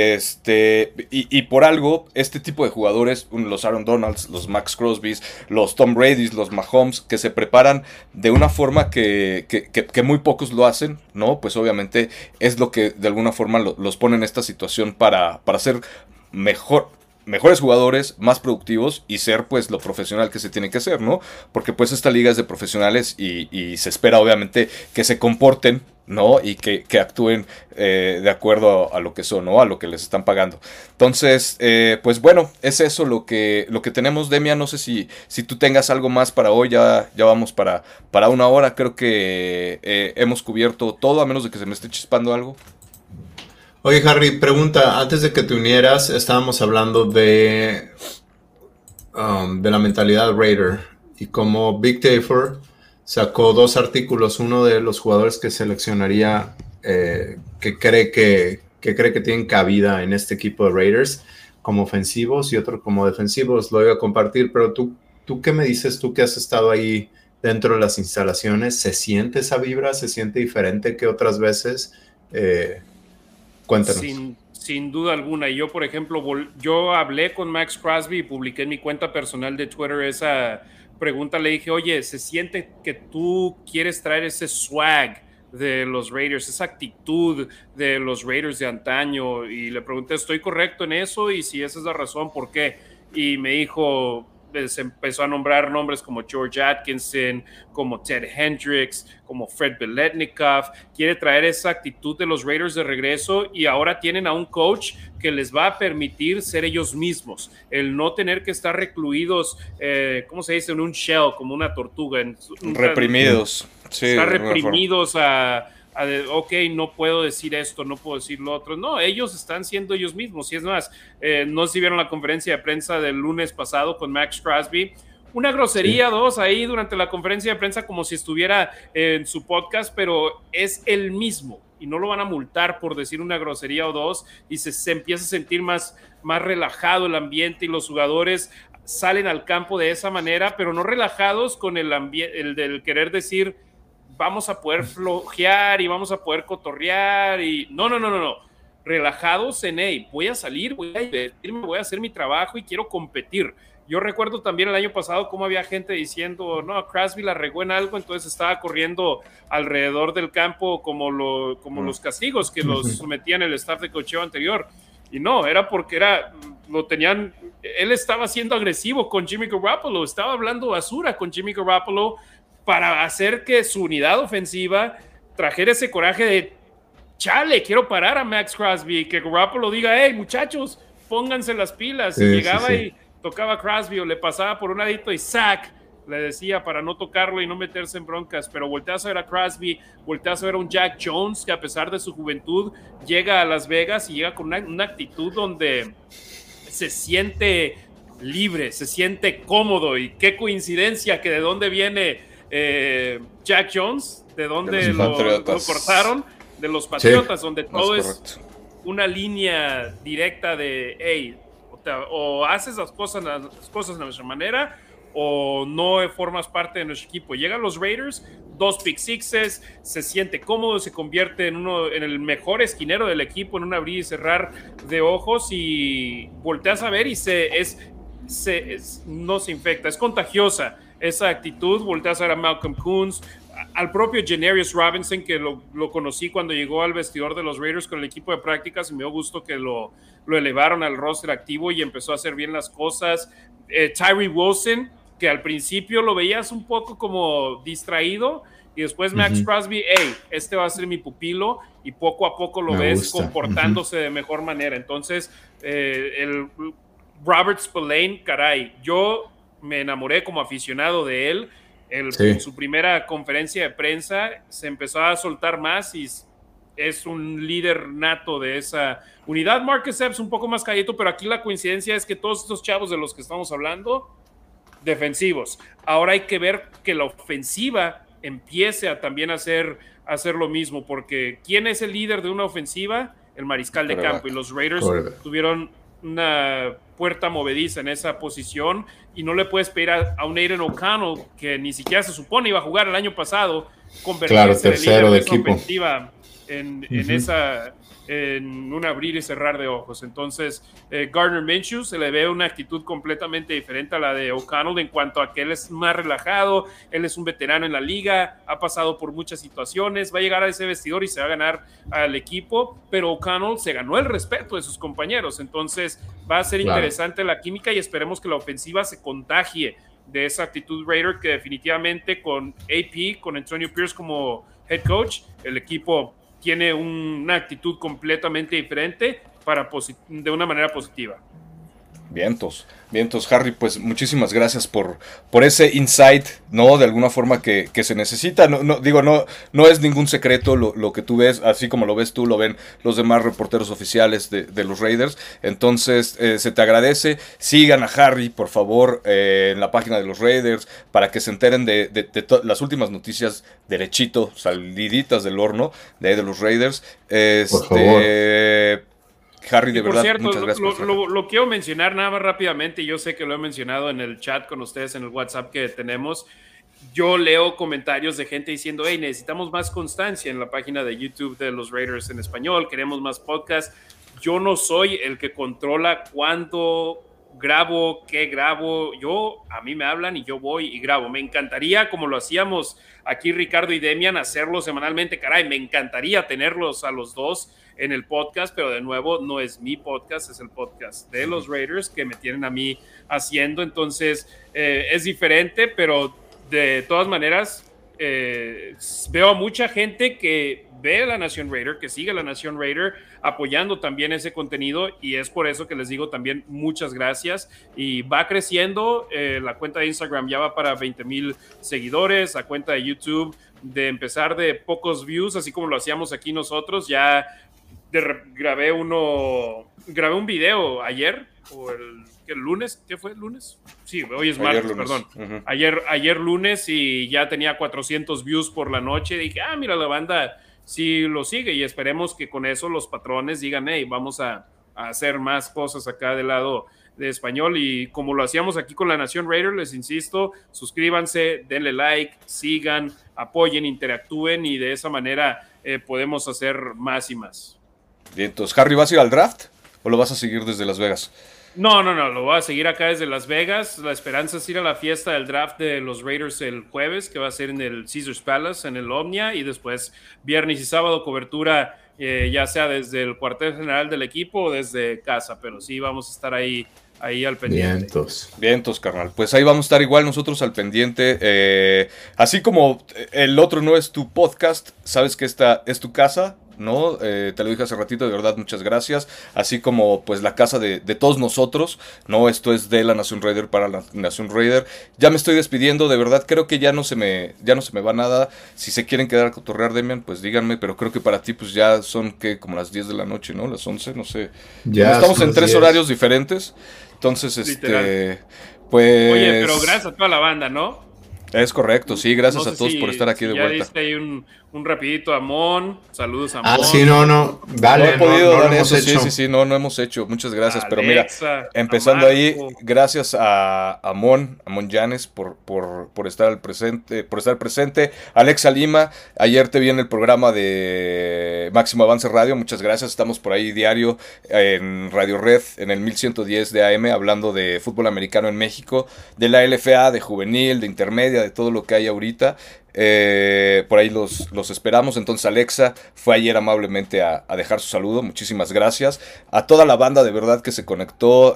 Y por algo, este tipo de jugadores, los Aaron Donalds, los Max Crosbys, los Tom Bradys, los Mahomes, que se preparan de una forma que muy pocos lo hacen, ¿no? Pues obviamente es lo que de alguna forma los pone en esta situación para ser mejores jugadores, más productivos y ser pues lo profesional que se tiene que ser, ¿no? Porque pues esta liga es de profesionales y se espera obviamente que se comporten, ¿no? Y que actúen de acuerdo a lo que son, ¿no? A lo que les están pagando. Entonces, pues bueno, es eso lo que tenemos, Demian. No sé si tú tengas algo más para hoy. Ya vamos para 1 hora. Creo que hemos cubierto todo, a menos de que se me esté chispando algo. Oye, Harry, pregunta, antes de que te unieras, estábamos hablando de la mentalidad Raider y como Big Tafer sacó 2 artículos, uno de los jugadores que seleccionaría que cree que tienen cabida en este equipo de Raiders como ofensivos y otro como defensivos. Lo iba a compartir, pero tú ¿qué me dices? Tú que has estado ahí dentro de las instalaciones, ¿se siente esa vibra? ¿Se siente diferente que otras veces? Cuéntanos. Sin duda alguna. Yo, por ejemplo, yo hablé con Max Crosby y publiqué en mi cuenta personal de Twitter esa pregunta. Le dije, oye, ¿se siente que tú quieres traer ese swag de los Raiders, esa actitud de los Raiders de antaño? Y le pregunté, ¿estoy correcto en eso? Y si esa es la razón, ¿por qué? Y me dijo, se empezó a nombrar nombres como George Atkinson, como Ted Hendricks, como Fred Biletnikoff. Quiere traer esa actitud de los Raiders de regreso y ahora tienen a un coach que les va a permitir ser ellos mismos, el no tener que estar recluidos, ¿cómo se dice? En un shell, como una tortuga. Reprimidos. Sí, estar reprimidos ok, no puedo decir esto, no puedo decir lo otro. No, ellos están siendo ellos mismos. Y es más, no sé si vieron la conferencia de prensa del lunes pasado con Max Crosby. Una grosería, sí. 2 ahí durante la conferencia de prensa como si estuviera en su podcast, pero es el mismo. Y no lo van a multar por decir una grosería o 2 y se empieza a sentir más relajado el ambiente y los jugadores salen al campo de esa manera, pero no relajados con el del querer decir vamos a poder flojear y vamos a poder cotorrear y no, relajados en, hey, voy a salir, voy a divertirme, voy a hacer mi trabajo y quiero competir. Yo recuerdo también el año pasado cómo había gente diciendo, no, Crosby la regó en algo, entonces estaba corriendo alrededor del campo como los castigos que los sometían el staff de coacheo anterior. Y no, era porque él estaba siendo agresivo con Jimmy Garoppolo, estaba hablando basura con Jimmy Garoppolo para hacer que su unidad ofensiva trajera ese coraje de chale, quiero parar a Max Crosby, que Garoppolo diga, hey muchachos, pónganse las pilas, y llegaba y tocaba a Crosby o le pasaba por un ladito y sack, le decía para no tocarlo y no meterse en broncas, pero volteas a ver a Crosby, volteas a ver a un Jack Jones que a pesar de su juventud llega a Las Vegas y llega con una actitud donde se siente libre, se siente cómodo, y qué coincidencia que de dónde viene Jack Jones, de dónde lo cortaron, de los Patriotas, sí, donde todo es una línea directa de hey, o haces las cosas de nuestra manera o no formas parte de nuestro equipo. Llegan los Raiders, 2 pick sixes, se siente cómodo, se convierte en el mejor esquinero del equipo, en un abrir y cerrar de ojos, y volteas a ver y no se infecta, es contagiosa esa actitud. Volteas a ver a Malcolm Koonce, al propio Janarius Robinson, que lo conocí cuando llegó al vestidor de los Raiders con el equipo de prácticas y me dio gusto que lo elevaron al roster activo y empezó a hacer bien las cosas. Tyree Wilson, que al principio lo veías un poco como distraído y después Max Crosby, hey, este va a ser mi pupilo, y poco a poco lo ves comportándose de mejor manera. Entonces, el Robert Spillane, caray, yo me enamoré como aficionado de él. En su primera conferencia de prensa se empezó a soltar más y es un líder nato de esa unidad. Marcus Epps un poco más calladito, pero aquí la coincidencia es que todos estos chavos de los que estamos hablando, defensivos. Ahora hay que ver que la ofensiva empiece a también hacer lo mismo, porque ¿quién es el líder de una ofensiva? El mariscal de campo, y los Raiders tuvieron una puerta movediza en esa posición, y no le puedes pedir a un Aidan O'Connell, que ni siquiera se supone iba a jugar el año pasado, convertirse en el líder de esa ofensiva en un abrir y cerrar de ojos. Entonces, Gardner Minshew se le ve una actitud completamente diferente a la de O'Connell en cuanto a que él es más relajado, él es un veterano en la liga, ha pasado por muchas situaciones, va a llegar a ese vestidor y se va a ganar al equipo, pero O'Connell se ganó el respeto de sus compañeros. Entonces, va a ser interesante la química, y esperemos que la ofensiva se contagie de esa actitud Raider, que definitivamente con AP, con Antonio Pierce como head coach, el equipo tiene una actitud completamente diferente de una manera positiva. Vientos, Harry, pues muchísimas gracias por ese insight, ¿no? De alguna forma que se necesita. No es ningún secreto lo que tú ves, así como lo ves tú, lo ven los demás reporteros oficiales de los Raiders. Entonces, se te agradece. Sigan a Harry, por favor, en la página de los Raiders, para que se enteren de las últimas noticias derechito, saliditas del horno de los Raiders. Por favor. Harry, de verdad, cierto, muchas gracias. Lo quiero mencionar nada más rápidamente. Yo sé que lo he mencionado en el chat con ustedes, en el WhatsApp que tenemos. Yo leo comentarios de gente diciendo, hey, necesitamos más constancia en la página de YouTube de los Raiders en español, queremos más podcasts. Yo no soy el que controla cuándo grabo, qué grabo. A mí me hablan y yo voy y grabo. Me encantaría, como lo hacíamos aquí Ricardo y Demian, hacerlo semanalmente. Caray, me encantaría tenerlos a los dos en el podcast, pero de nuevo no es mi podcast, es el podcast de los Raiders que me tienen a mí haciendo. Entonces es diferente, pero de todas maneras veo a mucha gente que ve a la Nación Raider, que sigue a la Nación Raider apoyando también ese contenido, y es por eso que les digo también muchas gracias. Y va creciendo, la cuenta de Instagram ya va para 20,000 seguidores, la cuenta de YouTube de empezar de pocos views, así como lo hacíamos aquí nosotros, ya grabé un video ayer, o el lunes, ¿qué fue? ¿El lunes? Sí, hoy es martes, perdón. Uh-huh. Ayer lunes, y ya tenía 400 views por la noche. Dije, mira, la banda sí lo sigue, y esperemos que con eso los patrones digan, hey, vamos a hacer más cosas acá del lado de español. Y como lo hacíamos aquí con la Nación Raider, les insisto, suscríbanse, denle like, sigan, apoyen, interactúen, y de esa manera podemos hacer más y más. Bien, entonces, Harry, ¿vas a ir al draft o lo vas a seguir desde Las Vegas? No, lo voy a seguir acá desde Las Vegas. La esperanza es ir a la fiesta del draft de los Raiders el jueves, que va a ser en el Caesars Palace, en el Omnia, y después viernes y sábado cobertura, ya sea desde el cuartel general del equipo o desde casa, pero sí vamos a estar ahí al pendiente. Vientos, carnal. Pues ahí vamos a estar igual nosotros al pendiente. Así como el otro no es tu podcast, sabes que esta es tu casa, ¿no? Te lo dije hace ratito, de verdad, muchas gracias. Así como pues la casa de todos nosotros, ¿no? Esto es de la Nación Raider para la Nación Raider. Ya me estoy despidiendo, de verdad, creo que ya no se me va nada. Si se quieren quedar a cotorrear, Demian, pues díganme, pero creo que para ti pues ya son que como las 10 de la noche, ¿no? Las 11, no sé. Ya estamos en 3 horarios diferentes. Entonces, pues... Oye, pero gracias a toda la banda, ¿no? Es correcto, sí, gracias a todos por estar aquí de vuelta. Ya diste ahí un rapidito a Mon, saludos a Mon. Sí, dale. No he podido dar eso, sí, no hemos hecho, muchas gracias. Pero mira, empezando ahí, gracias a Mon Llanes por estar presente. Alexa Lima, ayer te vi en el programa de Máximo Avance Radio, muchas gracias, estamos por ahí diario en Radio Red, en el 1110 de AM, hablando de fútbol americano en México, de la LFA, de juvenil, de intermedia, de todo lo que hay ahorita. Por ahí los esperamos. Entonces Alexa fue ayer amablemente a dejar su saludo, muchísimas gracias a toda la banda de verdad que se conectó.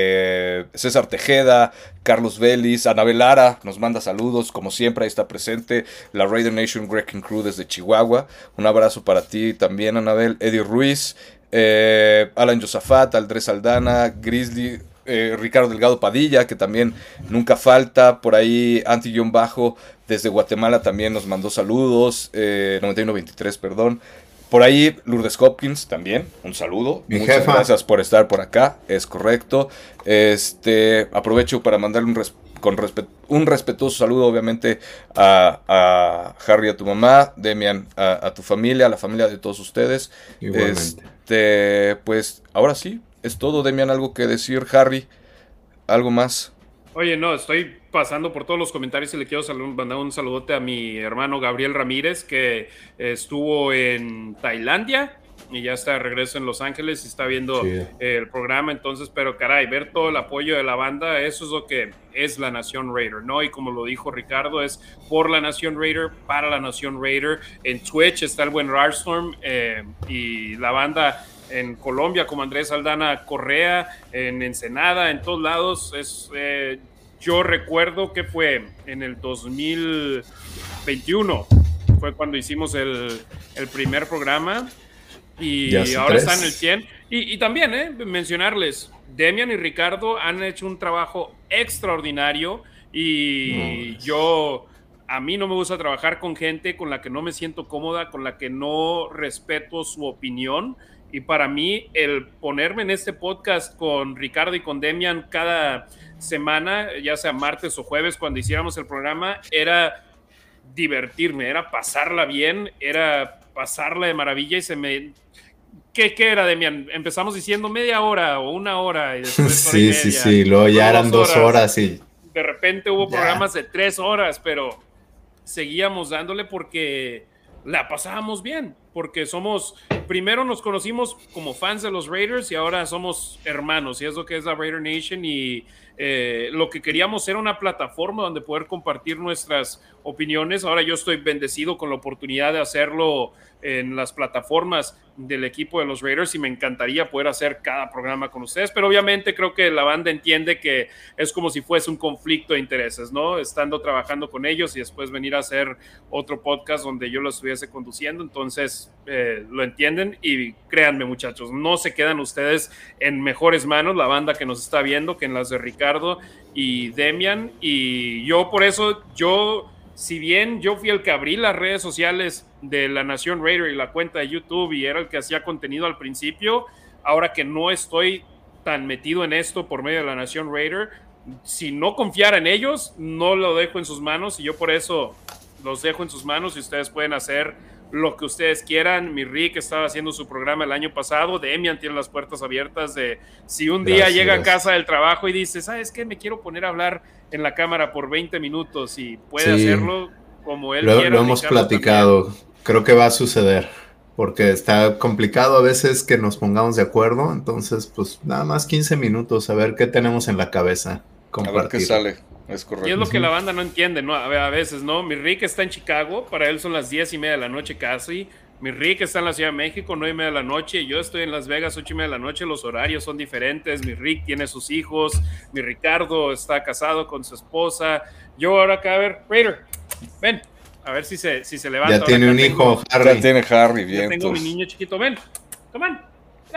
César Tejeda, Carlos Vélez, Anabel Lara nos manda saludos, como siempre ahí está presente la Raider Nation Wrecking Crew desde Chihuahua, un abrazo para ti también, Anabel. Eddie Ruiz, Alan Josafat, Aldrés Aldana, Grizzly, Ricardo Delgado Padilla, que también nunca falta, por ahí Anti-Bajo desde Guatemala también nos mandó saludos, 9123, perdón. Por ahí Lourdes Hopkins también, un saludo. Mi Muchas jefa. gracias por estar por acá, es correcto. Aprovecho para mandarle un respetuoso saludo, obviamente, a Harry, a tu mamá, Demian, a tu familia, a la familia de todos ustedes. Igualmente. Pues ahora sí, es todo, Demian, algo que decir, Harry, algo más. Oye, no, estoy pasando por todos los comentarios y le quiero mandar un saludote a mi hermano Gabriel Ramírez, que estuvo en Tailandia y ya está de regreso en Los Ángeles y está viendo Chido. el programa. Entonces, pero caray, ver todo el apoyo de la banda, eso es lo que es la Nación Raider, ¿no? Y como lo dijo Ricardo, es por la Nación Raider, para la Nación Raider. En Twitch está el buen Rarstorm y la banda en Colombia como Andrés Aldana Correa, en Ensenada, en todos lados. Yo recuerdo que fue en el 2021, fue cuando hicimos el primer programa y ahora están en el 100. Y también mencionarles, Demian y Ricardo han hecho un trabajo extraordinario y a mí no me gusta trabajar con gente con la que no me siento cómoda, con la que no respeto su opinión. Y para mí, el ponerme en este podcast con Ricardo y con Demian cada semana, ya sea martes o jueves, cuando hiciéramos el programa, era divertirme, era pasarla bien, era pasarla de maravilla y ¿Qué era, Demian? Empezamos diciendo media hora o una hora y después hora y media. Sí, luego ya eran 2 horas y... De repente hubo programas de 3 horas, pero seguíamos dándole porque la pasábamos bien, porque primero nos conocimos como fans de los Raiders y ahora somos hermanos, y es lo que es la Raider Nation, y lo que queríamos era una plataforma donde poder compartir nuestras opiniones. Ahora yo estoy bendecido con la oportunidad de hacerlo en las plataformas del equipo de los Raiders y me encantaría poder hacer cada programa con ustedes, pero obviamente creo que la banda entiende que es como si fuese un conflicto de intereses, ¿no? Estando trabajando con ellos y después venir a hacer otro podcast donde yo lo estuviese conduciendo, entonces lo entienden y créanme, muchachos, no se quedan ustedes en mejores manos, la banda que nos está viendo, que en las de Ricardo y Demian, y yo por eso, si bien yo fui el que abrí las redes sociales de la Nación Raider y la cuenta de YouTube y era el que hacía contenido al principio, ahora que no estoy tan metido en esto por medio de la Nación Raider, si no confiara en ellos, no lo dejo en sus manos y yo por eso los dejo en sus manos y ustedes pueden hacer lo que ustedes quieran. Mi Rick estaba haciendo su programa el año pasado, Demian tiene las puertas abiertas de si un día llega a casa del trabajo y dice, ¿sabes qué? Me quiero poner a hablar en la cámara por 20 minutos y puede hacerlo como él quiera. Lo hemos platicado, también. Creo que va a suceder, porque está complicado a veces que nos pongamos de acuerdo, entonces pues nada más 15 minutos a ver qué tenemos en la cabeza. A ver qué sale. Es correcto. Y es lo que la banda no entiende, ¿no? A veces, ¿no? Mi Rick está en Chicago, para él son las 10:30 de la noche casi. Mi Rick está en la Ciudad de México, 9:30 de la noche. Yo estoy en Las Vegas, 8:30 de la noche. Los horarios son diferentes. Mi Rick tiene sus hijos. Mi Ricardo está casado con su esposa. Yo ahora acá, a ver, Raider, ven. A ver si se levanta. Ya tiene un hijo, Harry. Ya tiene Harry, bien. Ya tengo mi niño chiquito, ven. Come on.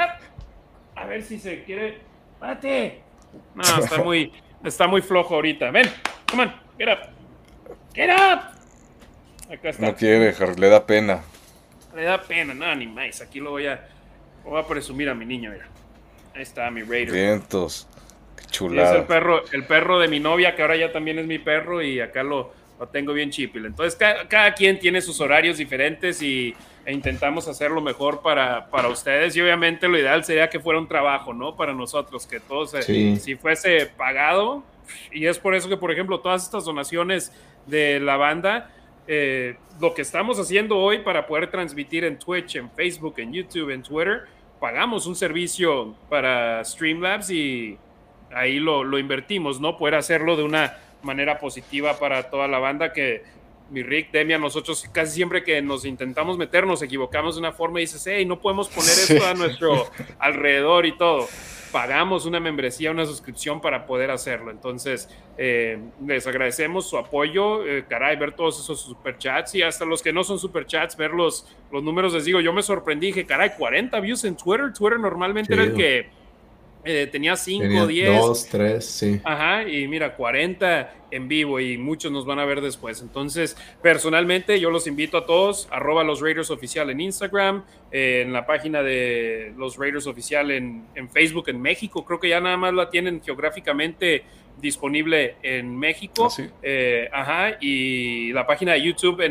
A ver si se quiere. ¡Párate! No, está muy flojo ahorita. Ven, come on, get up. Get up. Acá está. No quiere, Harry, le da pena. Le da pena, nada, ni más. Aquí voy a presumir a mi niño, mira. Ahí está mi Raider. Vientos. Qué chulada. Es el perro de mi novia, que ahora ya también es mi perro, y acá lo tengo bien chipil. Entonces, cada quien tiene sus horarios diferentes e intentamos hacerlo mejor para ustedes. Y obviamente lo ideal sería que fuera un trabajo, ¿no? Para nosotros, que todo si fuese pagado. Y es por eso que, por ejemplo, todas estas donaciones de la banda, lo que estamos haciendo hoy para poder transmitir en Twitch, en Facebook, en YouTube, en Twitter, pagamos un servicio para Streamlabs y ahí lo invertimos, ¿no? Poder hacerlo de una manera positiva para toda la banda, que mi Rick, Demian, nosotros casi siempre que nos intentamos meter nos equivocamos de una forma y dices, hey, no podemos poner esto a nuestro alrededor y todo. Pagamos una membresía, una suscripción para poder hacerlo. Entonces, les agradecemos su apoyo, caray, ver todos esos superchats y hasta los que no son superchats, ver los números. Les digo, yo me sorprendí, dije, caray, 40 views en Twitter. Twitter normalmente era tenía 5, 10. 2, 3, sí. Ajá, y mira, 40 en vivo y muchos nos van a ver después. Entonces, personalmente, yo los invito a todos, @los Raiders Oficial en Instagram, en la página de los Raiders Oficial en Facebook en México. Creo que ya nada más la tienen geográficamente disponible en México. ¿Ah, sí? Ajá, y la página de YouTube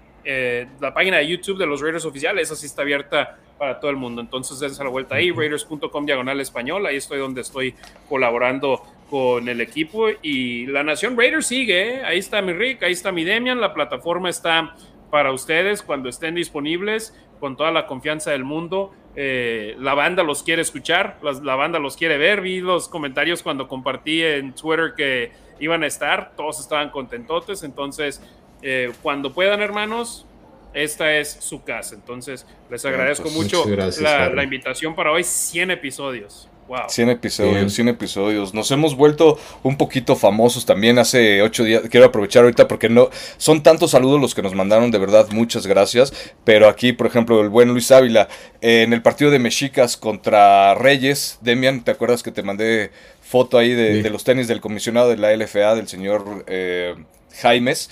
la página de YouTube de los Raiders Oficial, esa sí está abierta para todo el mundo. Entonces, dense la vuelta ahí, raiders.com/español, ahí estoy donde estoy colaborando con el equipo, y la Nación Raiders sigue, ¿eh? Ahí está mi Rick, ahí está mi Demian, la plataforma está para ustedes cuando estén disponibles, con toda la confianza del mundo. La banda los quiere escuchar, la banda los quiere ver. Vi los comentarios cuando compartí en Twitter que iban a estar, todos estaban contentotes. Entonces, cuando puedan, hermanos, esta es su casa. Entonces, les agradezco mucho la invitación para hoy. 100 episodios. Wow. 100 episodios, 100 episodios. Nos hemos vuelto un poquito famosos también hace 8 días. Quiero aprovechar ahorita porque no son tantos saludos los que nos mandaron, de verdad, muchas gracias. Pero aquí, por ejemplo, el buen Luis Ávila, en el partido de Mexicas contra Reyes, Demian, ¿te acuerdas que te mandé foto ahí de los tenis del comisionado de la LFA, del señor Jaimes?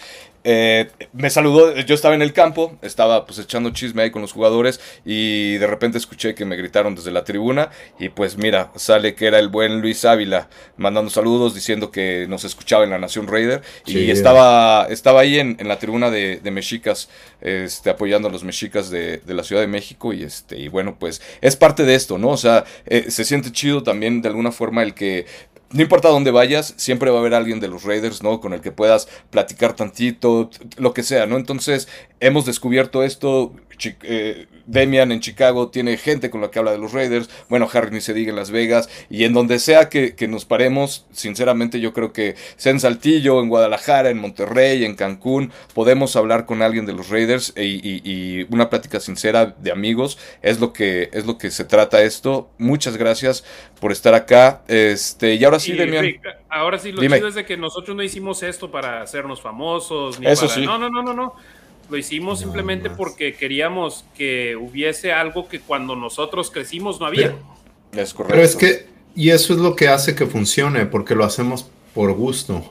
Me saludó, yo estaba en el campo, estaba pues echando chisme ahí con los jugadores y de repente escuché que me gritaron desde la tribuna y pues mira, sale que era el buen Luis Ávila mandando saludos, diciendo que nos escuchaba en la Nación Raider, y estaba ahí en la tribuna de Mexicas, apoyando a los Mexicas de la Ciudad de México, y bueno, pues es parte de esto, ¿no? O sea, se siente chido también de alguna forma el que no importa dónde vayas, siempre va a haber alguien de los Raiders, ¿no? Con el que puedas platicar tantito, lo que sea, ¿no? Entonces, hemos descubierto esto. Demian en Chicago tiene gente con la que habla de los Raiders. Bueno, Harry ni se diga en Las Vegas. Y en donde sea que nos paremos, sinceramente yo creo que sea en Saltillo, en Guadalajara, en Monterrey, en Cancún, podemos hablar con alguien de los Raiders y una plática sincera de amigos. Es lo que se trata esto. Muchas gracias por estar acá. Y ahora sí, Demian. Rick, ahora sí, lo chido es de que nosotros no hicimos esto para hacernos famosos. Ni Eso para... sí. No. Lo hicimos simplemente porque queríamos que hubiese algo que cuando nosotros crecimos no había. Es correcto. Pero es que, y eso es lo que hace que funcione, porque lo hacemos por gusto.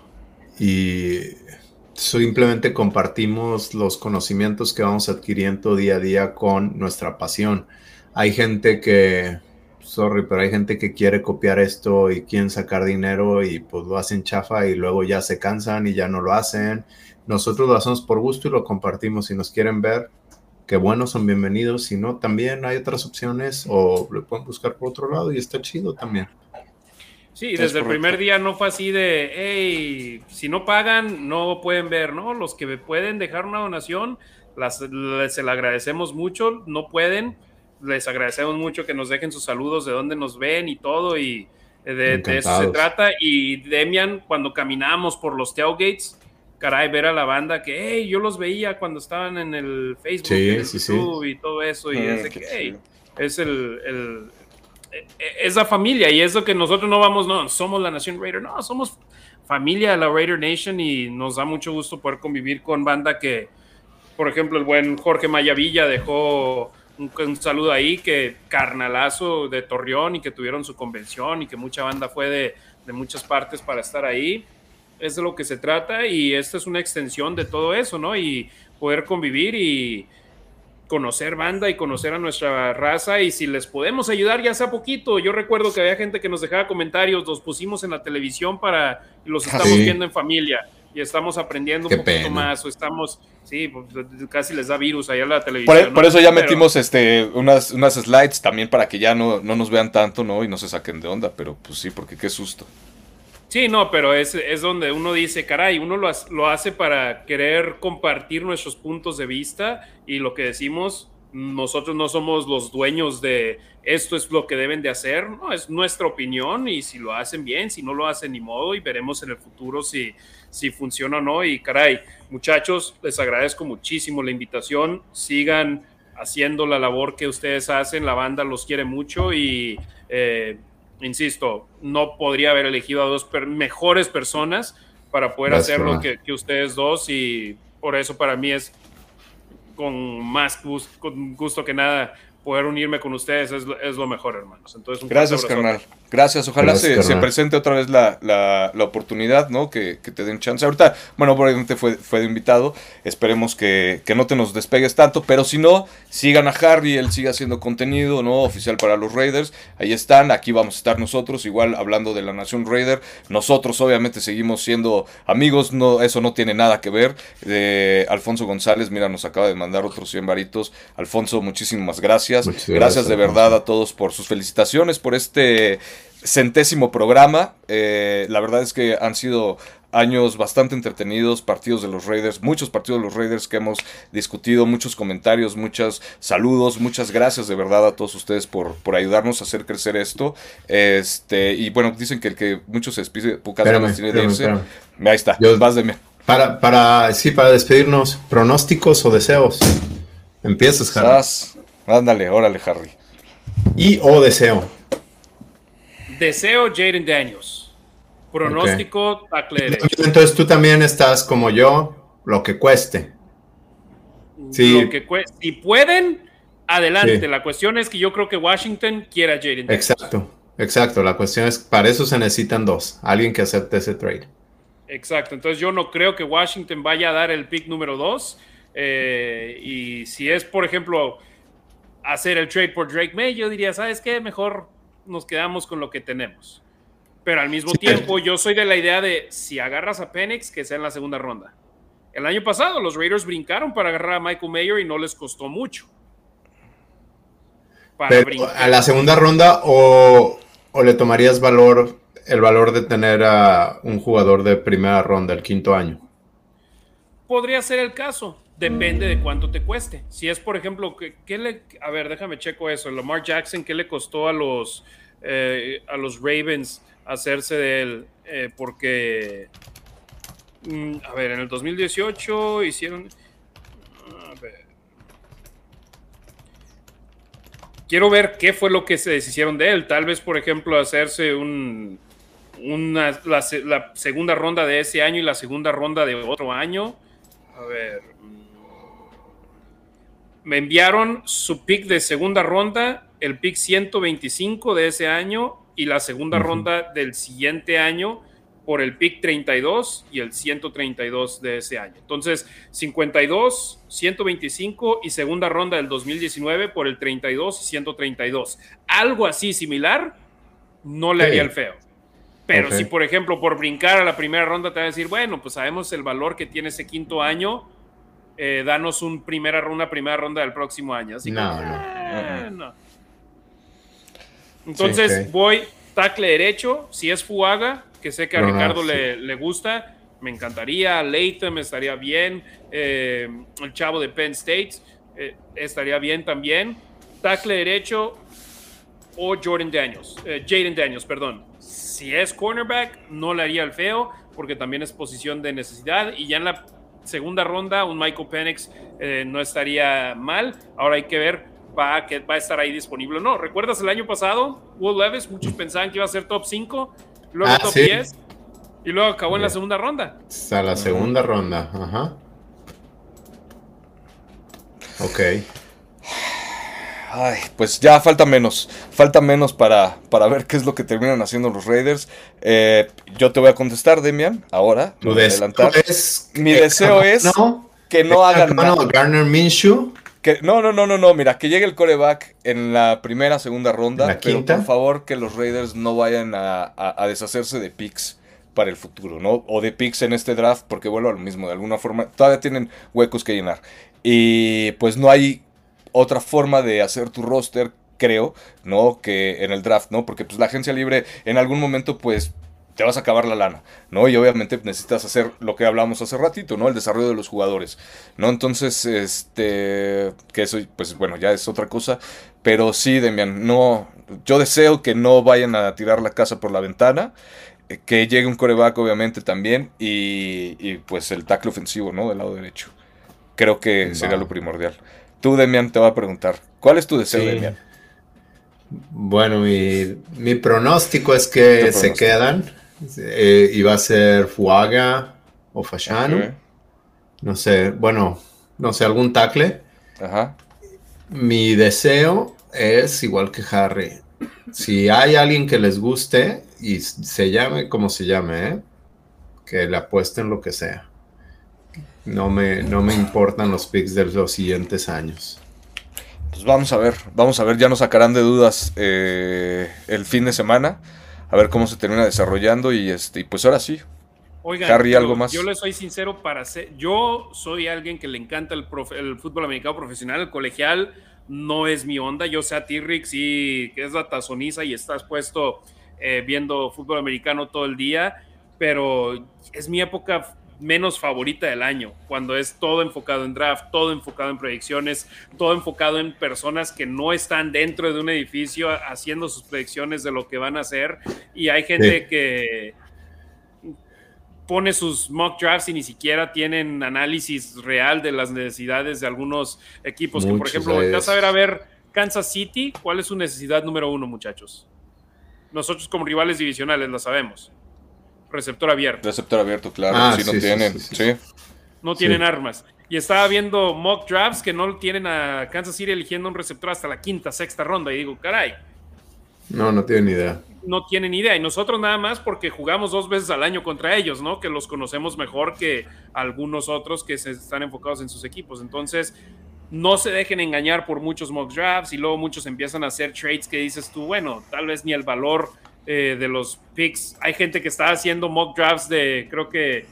Y simplemente compartimos los conocimientos que vamos adquiriendo día a día con nuestra pasión. Hay gente que, pero hay gente que quiere copiar esto y quieren sacar dinero y pues lo hacen chafa y luego ya se cansan y ya no lo hacen. Nosotros lo hacemos por gusto y lo compartimos. Si nos quieren ver, qué bueno, son bienvenidos. Si no, también hay otras opciones o lo pueden buscar por otro lado y está chido también. Sí, desde el primer día no fue así de, hey, si no pagan, no pueden ver, ¿no? Los que pueden dejar una donación, se la agradecemos mucho. No pueden, les agradecemos mucho que nos dejen sus saludos de dónde nos ven y todo, y de eso se trata. Y Demian, cuando caminamos por los tailgates, caray, ver a la banda que, hey, yo los veía cuando estaban en el Facebook, en el YouTube y todo eso, y es de que, hey, es es la familia, y es lo que nosotros no vamos, no, somos la Nación Raider, no, somos familia de la Raider Nation, y nos da mucho gusto poder convivir con banda que, por ejemplo, el buen Jorge Mayavilla dejó un saludo ahí, que carnalazo de Torreón, y que tuvieron su convención, y que mucha banda fue de muchas partes para estar ahí. Es de lo que se trata, y esta es una extensión de todo eso, ¿no? Y poder convivir y conocer banda y conocer a nuestra raza, y si les podemos ayudar, ya sea poquito. Yo recuerdo que había gente que nos dejaba comentarios, los pusimos en la televisión y los estamos viendo en familia, y estamos aprendiendo un poquito más, o estamos, sí, pues, casi les da virus allá en la televisión. Por eso ya metimos unas slides también para que ya no nos vean tanto, ¿no? Y no se saquen de onda, pero pues sí, porque qué susto. Sí, no, pero es donde uno dice, caray, uno lo hace para querer compartir nuestros puntos de vista, y lo que decimos, nosotros no somos los dueños de esto es lo que deben de hacer, no, es nuestra opinión, y si lo hacen bien, si no lo hacen, ni modo, y veremos en el futuro si funciona o no. Y caray, muchachos, les agradezco muchísimo la invitación, sigan haciendo la labor que ustedes hacen, la banda los quiere mucho, y insisto, no podría haber elegido a dos mejores personas para poder hacer lo que ustedes dos, y por eso para mí es con más gusto que nada poder unirme con ustedes es lo mejor, hermanos. Entonces, gracias, carnal. Gracias. Ojalá se presente otra vez la oportunidad, ¿no? Que te den chance. Ahorita, bueno, obviamente fue de invitado. Esperemos que no te nos despegues tanto, pero si no, sigan a Harry, él sigue haciendo contenido, ¿no? Oficial para los Raiders. Ahí están, aquí vamos a estar nosotros, igual hablando de la Nación Raider. Nosotros, obviamente, seguimos siendo amigos, no, eso no tiene nada que ver. Alfonso González, mira, nos acaba de mandar otros 100 varitos. Alfonso, muchísimas gracias. Gracias de verdad a todos por sus felicitaciones, por este 100º programa. La verdad es que han sido años bastante entretenidos, partidos de los Raiders, muchos partidos de los Raiders que hemos discutido, muchos comentarios, muchos saludos, muchas gracias de verdad a todos ustedes por ayudarnos a hacer crecer esto. Y bueno, dicen que el que muchos se despide, pocas ganas tiene de irse. Ahí está, vas de mí. Para despedirnos, ¿pronósticos o deseos? Empiezas, Harry. Ándale, órale, Harry. O deseo. Deseo Jayden Daniels. Pronóstico, tackle derecho. Entonces tú también estás como yo, lo que cueste. Sí. Lo que cueste. Si pueden, adelante. Sí. La cuestión es que yo creo que Washington quiera a Jayden Daniels. Exacto. La cuestión es, para eso se necesitan dos. Alguien que acepte ese trade. Exacto. Entonces yo no creo que Washington vaya a dar el pick número 2. Y si es, por ejemplo, hacer el trade por Drake May, yo diría, ¿sabes qué? Mejor nos quedamos con lo que tenemos. Pero al mismo tiempo, yo soy de la idea de, si agarras a Penix, que sea en la segunda ronda. El año pasado, los Raiders brincaron para agarrar a Michael Mayer y no les costó mucho. ¿A la segunda ronda o le tomarías el valor de tener a un jugador de primera ronda, el 5º año? Podría ser el caso. Depende de cuánto te cueste. Si es, por ejemplo, a ver, déjame checo eso. Lamar Jackson, ¿qué le costó a los Ravens hacerse de él? Porque, a ver, en el 2018 hicieron... A ver. Quiero ver qué fue lo que se deshicieron de él. Tal vez, por ejemplo, hacerse la segunda ronda de ese año y la segunda ronda de otro año. A ver... Me enviaron su pick de segunda ronda, el pick 125 de ese año y la segunda ronda del siguiente año por el pick 32 y el 132 de ese año. Entonces, 52, 125 y segunda ronda del 2019 por el 32 y 132. Algo así similar, no le haría el feo. Pero si, por ejemplo, por brincar a la primera ronda te va a decir, bueno, pues sabemos el valor que tiene ese 5º año, danos una primera ronda del próximo año. Así no. Entonces voy tackle derecho. Si es Fuaga, que sé que a Ricardo le gusta, me encantaría. Latham estaría bien. El chavo de Penn State estaría bien también. Tackle derecho o Jayden Daniels, perdón. Si es cornerback, no le haría el feo, porque también es posición de necesidad. Y ya en la segunda ronda, un Michael Penix no estaría mal. Ahora hay que ver va a estar ahí disponible o no. ¿Recuerdas el año pasado? Will Levis, muchos pensaban que iba a ser top 5, luego top 10, y luego acabó en la segunda ronda. Hasta la segunda ronda, Ok. Ay, pues ya falta menos para ver qué es lo que terminan haciendo los Raiders. Yo te voy a contestar, Demian, ahora. Mi deseo es que no hagan nada. Garner Minshew. No, mira, que llegue el quarterback en la primera, segunda ronda, pero quinta. por favor que los Raiders no vayan a deshacerse de picks para el futuro, ¿no? O de picks en este draft, porque vuelvo a lo mismo, de alguna forma, todavía tienen huecos que llenar. Y pues no hay otra forma de hacer tu roster, creo, ¿no? Que en el draft, ¿no? Porque pues la agencia libre en algún momento, pues, te vas a acabar la lana, ¿no? Y obviamente necesitas hacer lo que hablamos hace ratito, ¿no? El desarrollo de los jugadores, ¿no? Entonces, que eso, pues, bueno, ya es otra cosa. Pero sí, Demian, no, yo deseo que no vayan a tirar la casa por la ventana, que llegue un quarterback, obviamente, también, y pues el tackle ofensivo, ¿no? Del lado derecho. Creo que sería lo primordial. Tú, Demian, te voy a preguntar, ¿cuál es tu deseo, Demian? Bueno, mi pronóstico es que se quedan. Y va a ser Fuaga o Fashanu. No sé, algún tackle. Ajá. Mi deseo es igual que Harry. Si hay alguien que les guste y se llame como se llame, que le apuesten lo que sea. No me importan los picks de los siguientes años. Pues vamos a ver, ya nos sacarán de dudas el fin de semana, a ver cómo se termina desarrollando y pues ahora sí. Oigan, Harry, ¿algo más? Yo les soy sincero, yo soy alguien que le encanta el fútbol americano profesional, el colegial no es mi onda. Yo sé a T-Rix y que es la tazoniza y estás puesto viendo fútbol americano todo el día, pero es mi época menos favorita del año, cuando es todo enfocado en draft, todo enfocado en proyecciones, todo enfocado en personas que no están dentro de un edificio haciendo sus predicciones de lo que van a hacer, y hay gente que pone sus mock drafts y ni siquiera tienen análisis real de las necesidades de algunos equipos. Que, por ejemplo, vas a ver Kansas City, ¿cuál es su necesidad número 1, muchachos? Nosotros como rivales divisionales la sabemos. Receptor abierto. Receptor abierto, claro. No tienen. No tienen armas. Y estaba viendo mock drafts que no tienen a Kansas City eligiendo un receptor hasta la quinta, sexta ronda. Y digo, caray. No tienen idea. No tienen idea. Y nosotros nada más porque jugamos 2 veces al año contra ellos, ¿no? Que los conocemos mejor que algunos otros que se están enfocados en sus equipos. Entonces, no se dejen engañar por muchos mock drafts y luego muchos empiezan a hacer trades que dices tú, bueno, tal vez ni el valor de los picks. Hay gente que está haciendo mock drafts de, creo que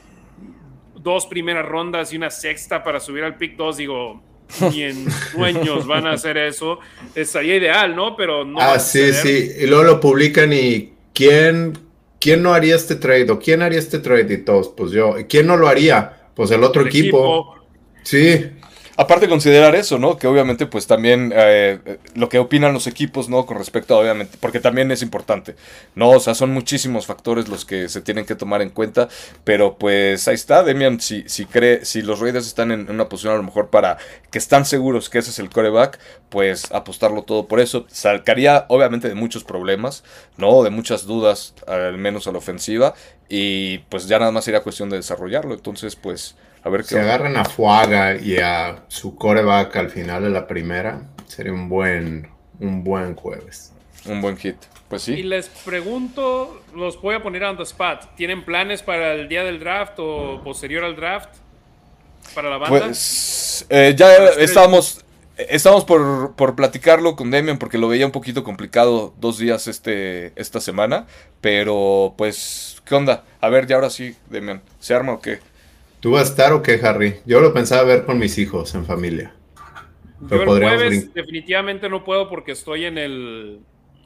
2 primeras rondas y una sexta para subir al pick 2. Digo, ni en sueños van a hacer eso. Estaría ideal, ¿no? Pero no. Sí. Y luego lo publican y ¿quién no haría este trade? ¿O quién haría este trade? Y todos, pues yo. ¿Quién no lo haría? Pues el otro equipo. Sí. Aparte considerar eso, ¿no? Que obviamente pues también lo que opinan los equipos, ¿no? Con respecto a, obviamente, porque también es importante, ¿no? O sea, son muchísimos factores los que se tienen que tomar en cuenta, pero pues ahí está, Demian, si los Raiders están en una posición a lo mejor para que están seguros que ese es el quarterback, pues apostarlo todo por eso. Sacaría obviamente de muchos problemas, ¿no? De muchas dudas, al menos a la ofensiva, y pues ya nada más sería cuestión de desarrollarlo, entonces pues... A ver si agarran a Fuaga y a su quarterback al final de la primera, sería un buen jueves. Un buen hit, pues sí. Y les pregunto, los voy a poner on the spot. ¿Tienen planes para el día del draft o posterior al draft? ¿Para la banda? Pues ya estábamos por platicarlo con Demian porque lo veía un poquito complicado 2 días esta semana. Pero pues, ¿qué onda? A ver, ya ahora sí, Demian, ¿se arma o qué? ¿Tú vas a estar o qué, Harry? Yo lo pensaba ver con mis hijos en familia. Yo el jueves definitivamente no puedo porque estoy en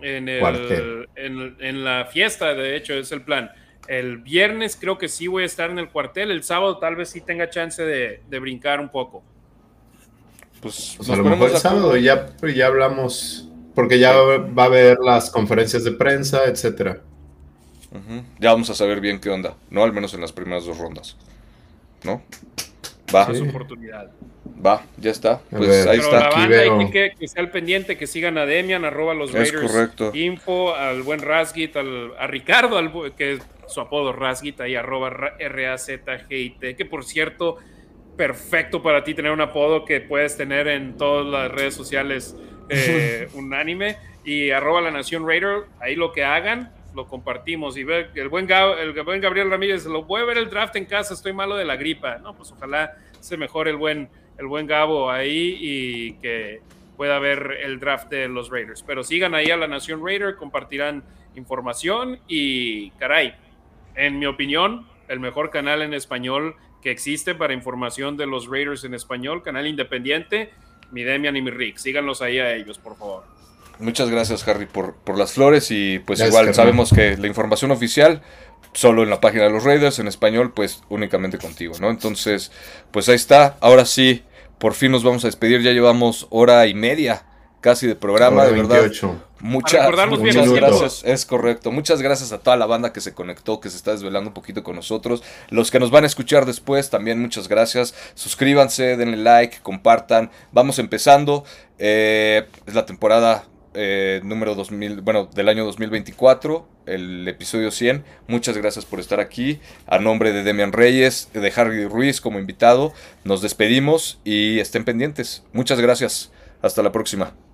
la fiesta, de hecho, es el plan. El viernes creo que sí voy a estar en el cuartel. El sábado tal vez sí tenga chance de brincar un poco. Pues a lo mejor el sábado ya hablamos, porque ya va a haber las conferencias de prensa, etcétera. Ya vamos a saber bien qué onda, ¿no? Al menos en las primeras 2 rondas. ¿No? Va. Es oportunidad. Va, ya está. Pues ahí está. La banda hay que esté al pendiente, que sigan a Demian, @ los Raiders. Correcto. Info, al buen Razgit, a Ricardo, que es su apodo Razgit, ahí @ RAZGIT, que por cierto, perfecto para ti tener un apodo que puedes tener en todas las redes sociales unánime. Y @ la Nación Raider, ahí lo que hagan, lo compartimos. Y ve el buen Gabriel Ramírez, lo voy a ver el draft en casa, estoy malo de la gripa. No, pues ojalá se mejore el buen Gabo ahí y que pueda ver el draft de los Raiders. Pero sigan ahí a la Nación Raider, compartirán información y caray, en mi opinión, el mejor canal en español que existe para información de los Raiders en español, canal independiente, mi Demian y mi Rick. Síganlos ahí a ellos, por favor. Muchas gracias, Harry, por las flores y pues gracias, igual Harry. Sabemos que la información oficial solo en la página de los Raiders, en español pues únicamente contigo, ¿no? Entonces, pues ahí está. Ahora sí, por fin nos vamos a despedir. Ya llevamos 1:30 casi de programa, de verdad. 28. Muchas gracias, es correcto. Muchas gracias a toda la banda que se conectó, que se está desvelando un poquito con nosotros. Los que nos van a escuchar después, también muchas gracias. Suscríbanse, denle like, compartan. Vamos empezando. Es la temporada número 2000, del año 2024, el episodio 100. Muchas gracias por estar aquí. A nombre de Demian Reyes, de Harry Ruiz como invitado, nos despedimos y estén pendientes. Muchas gracias. Hasta la próxima.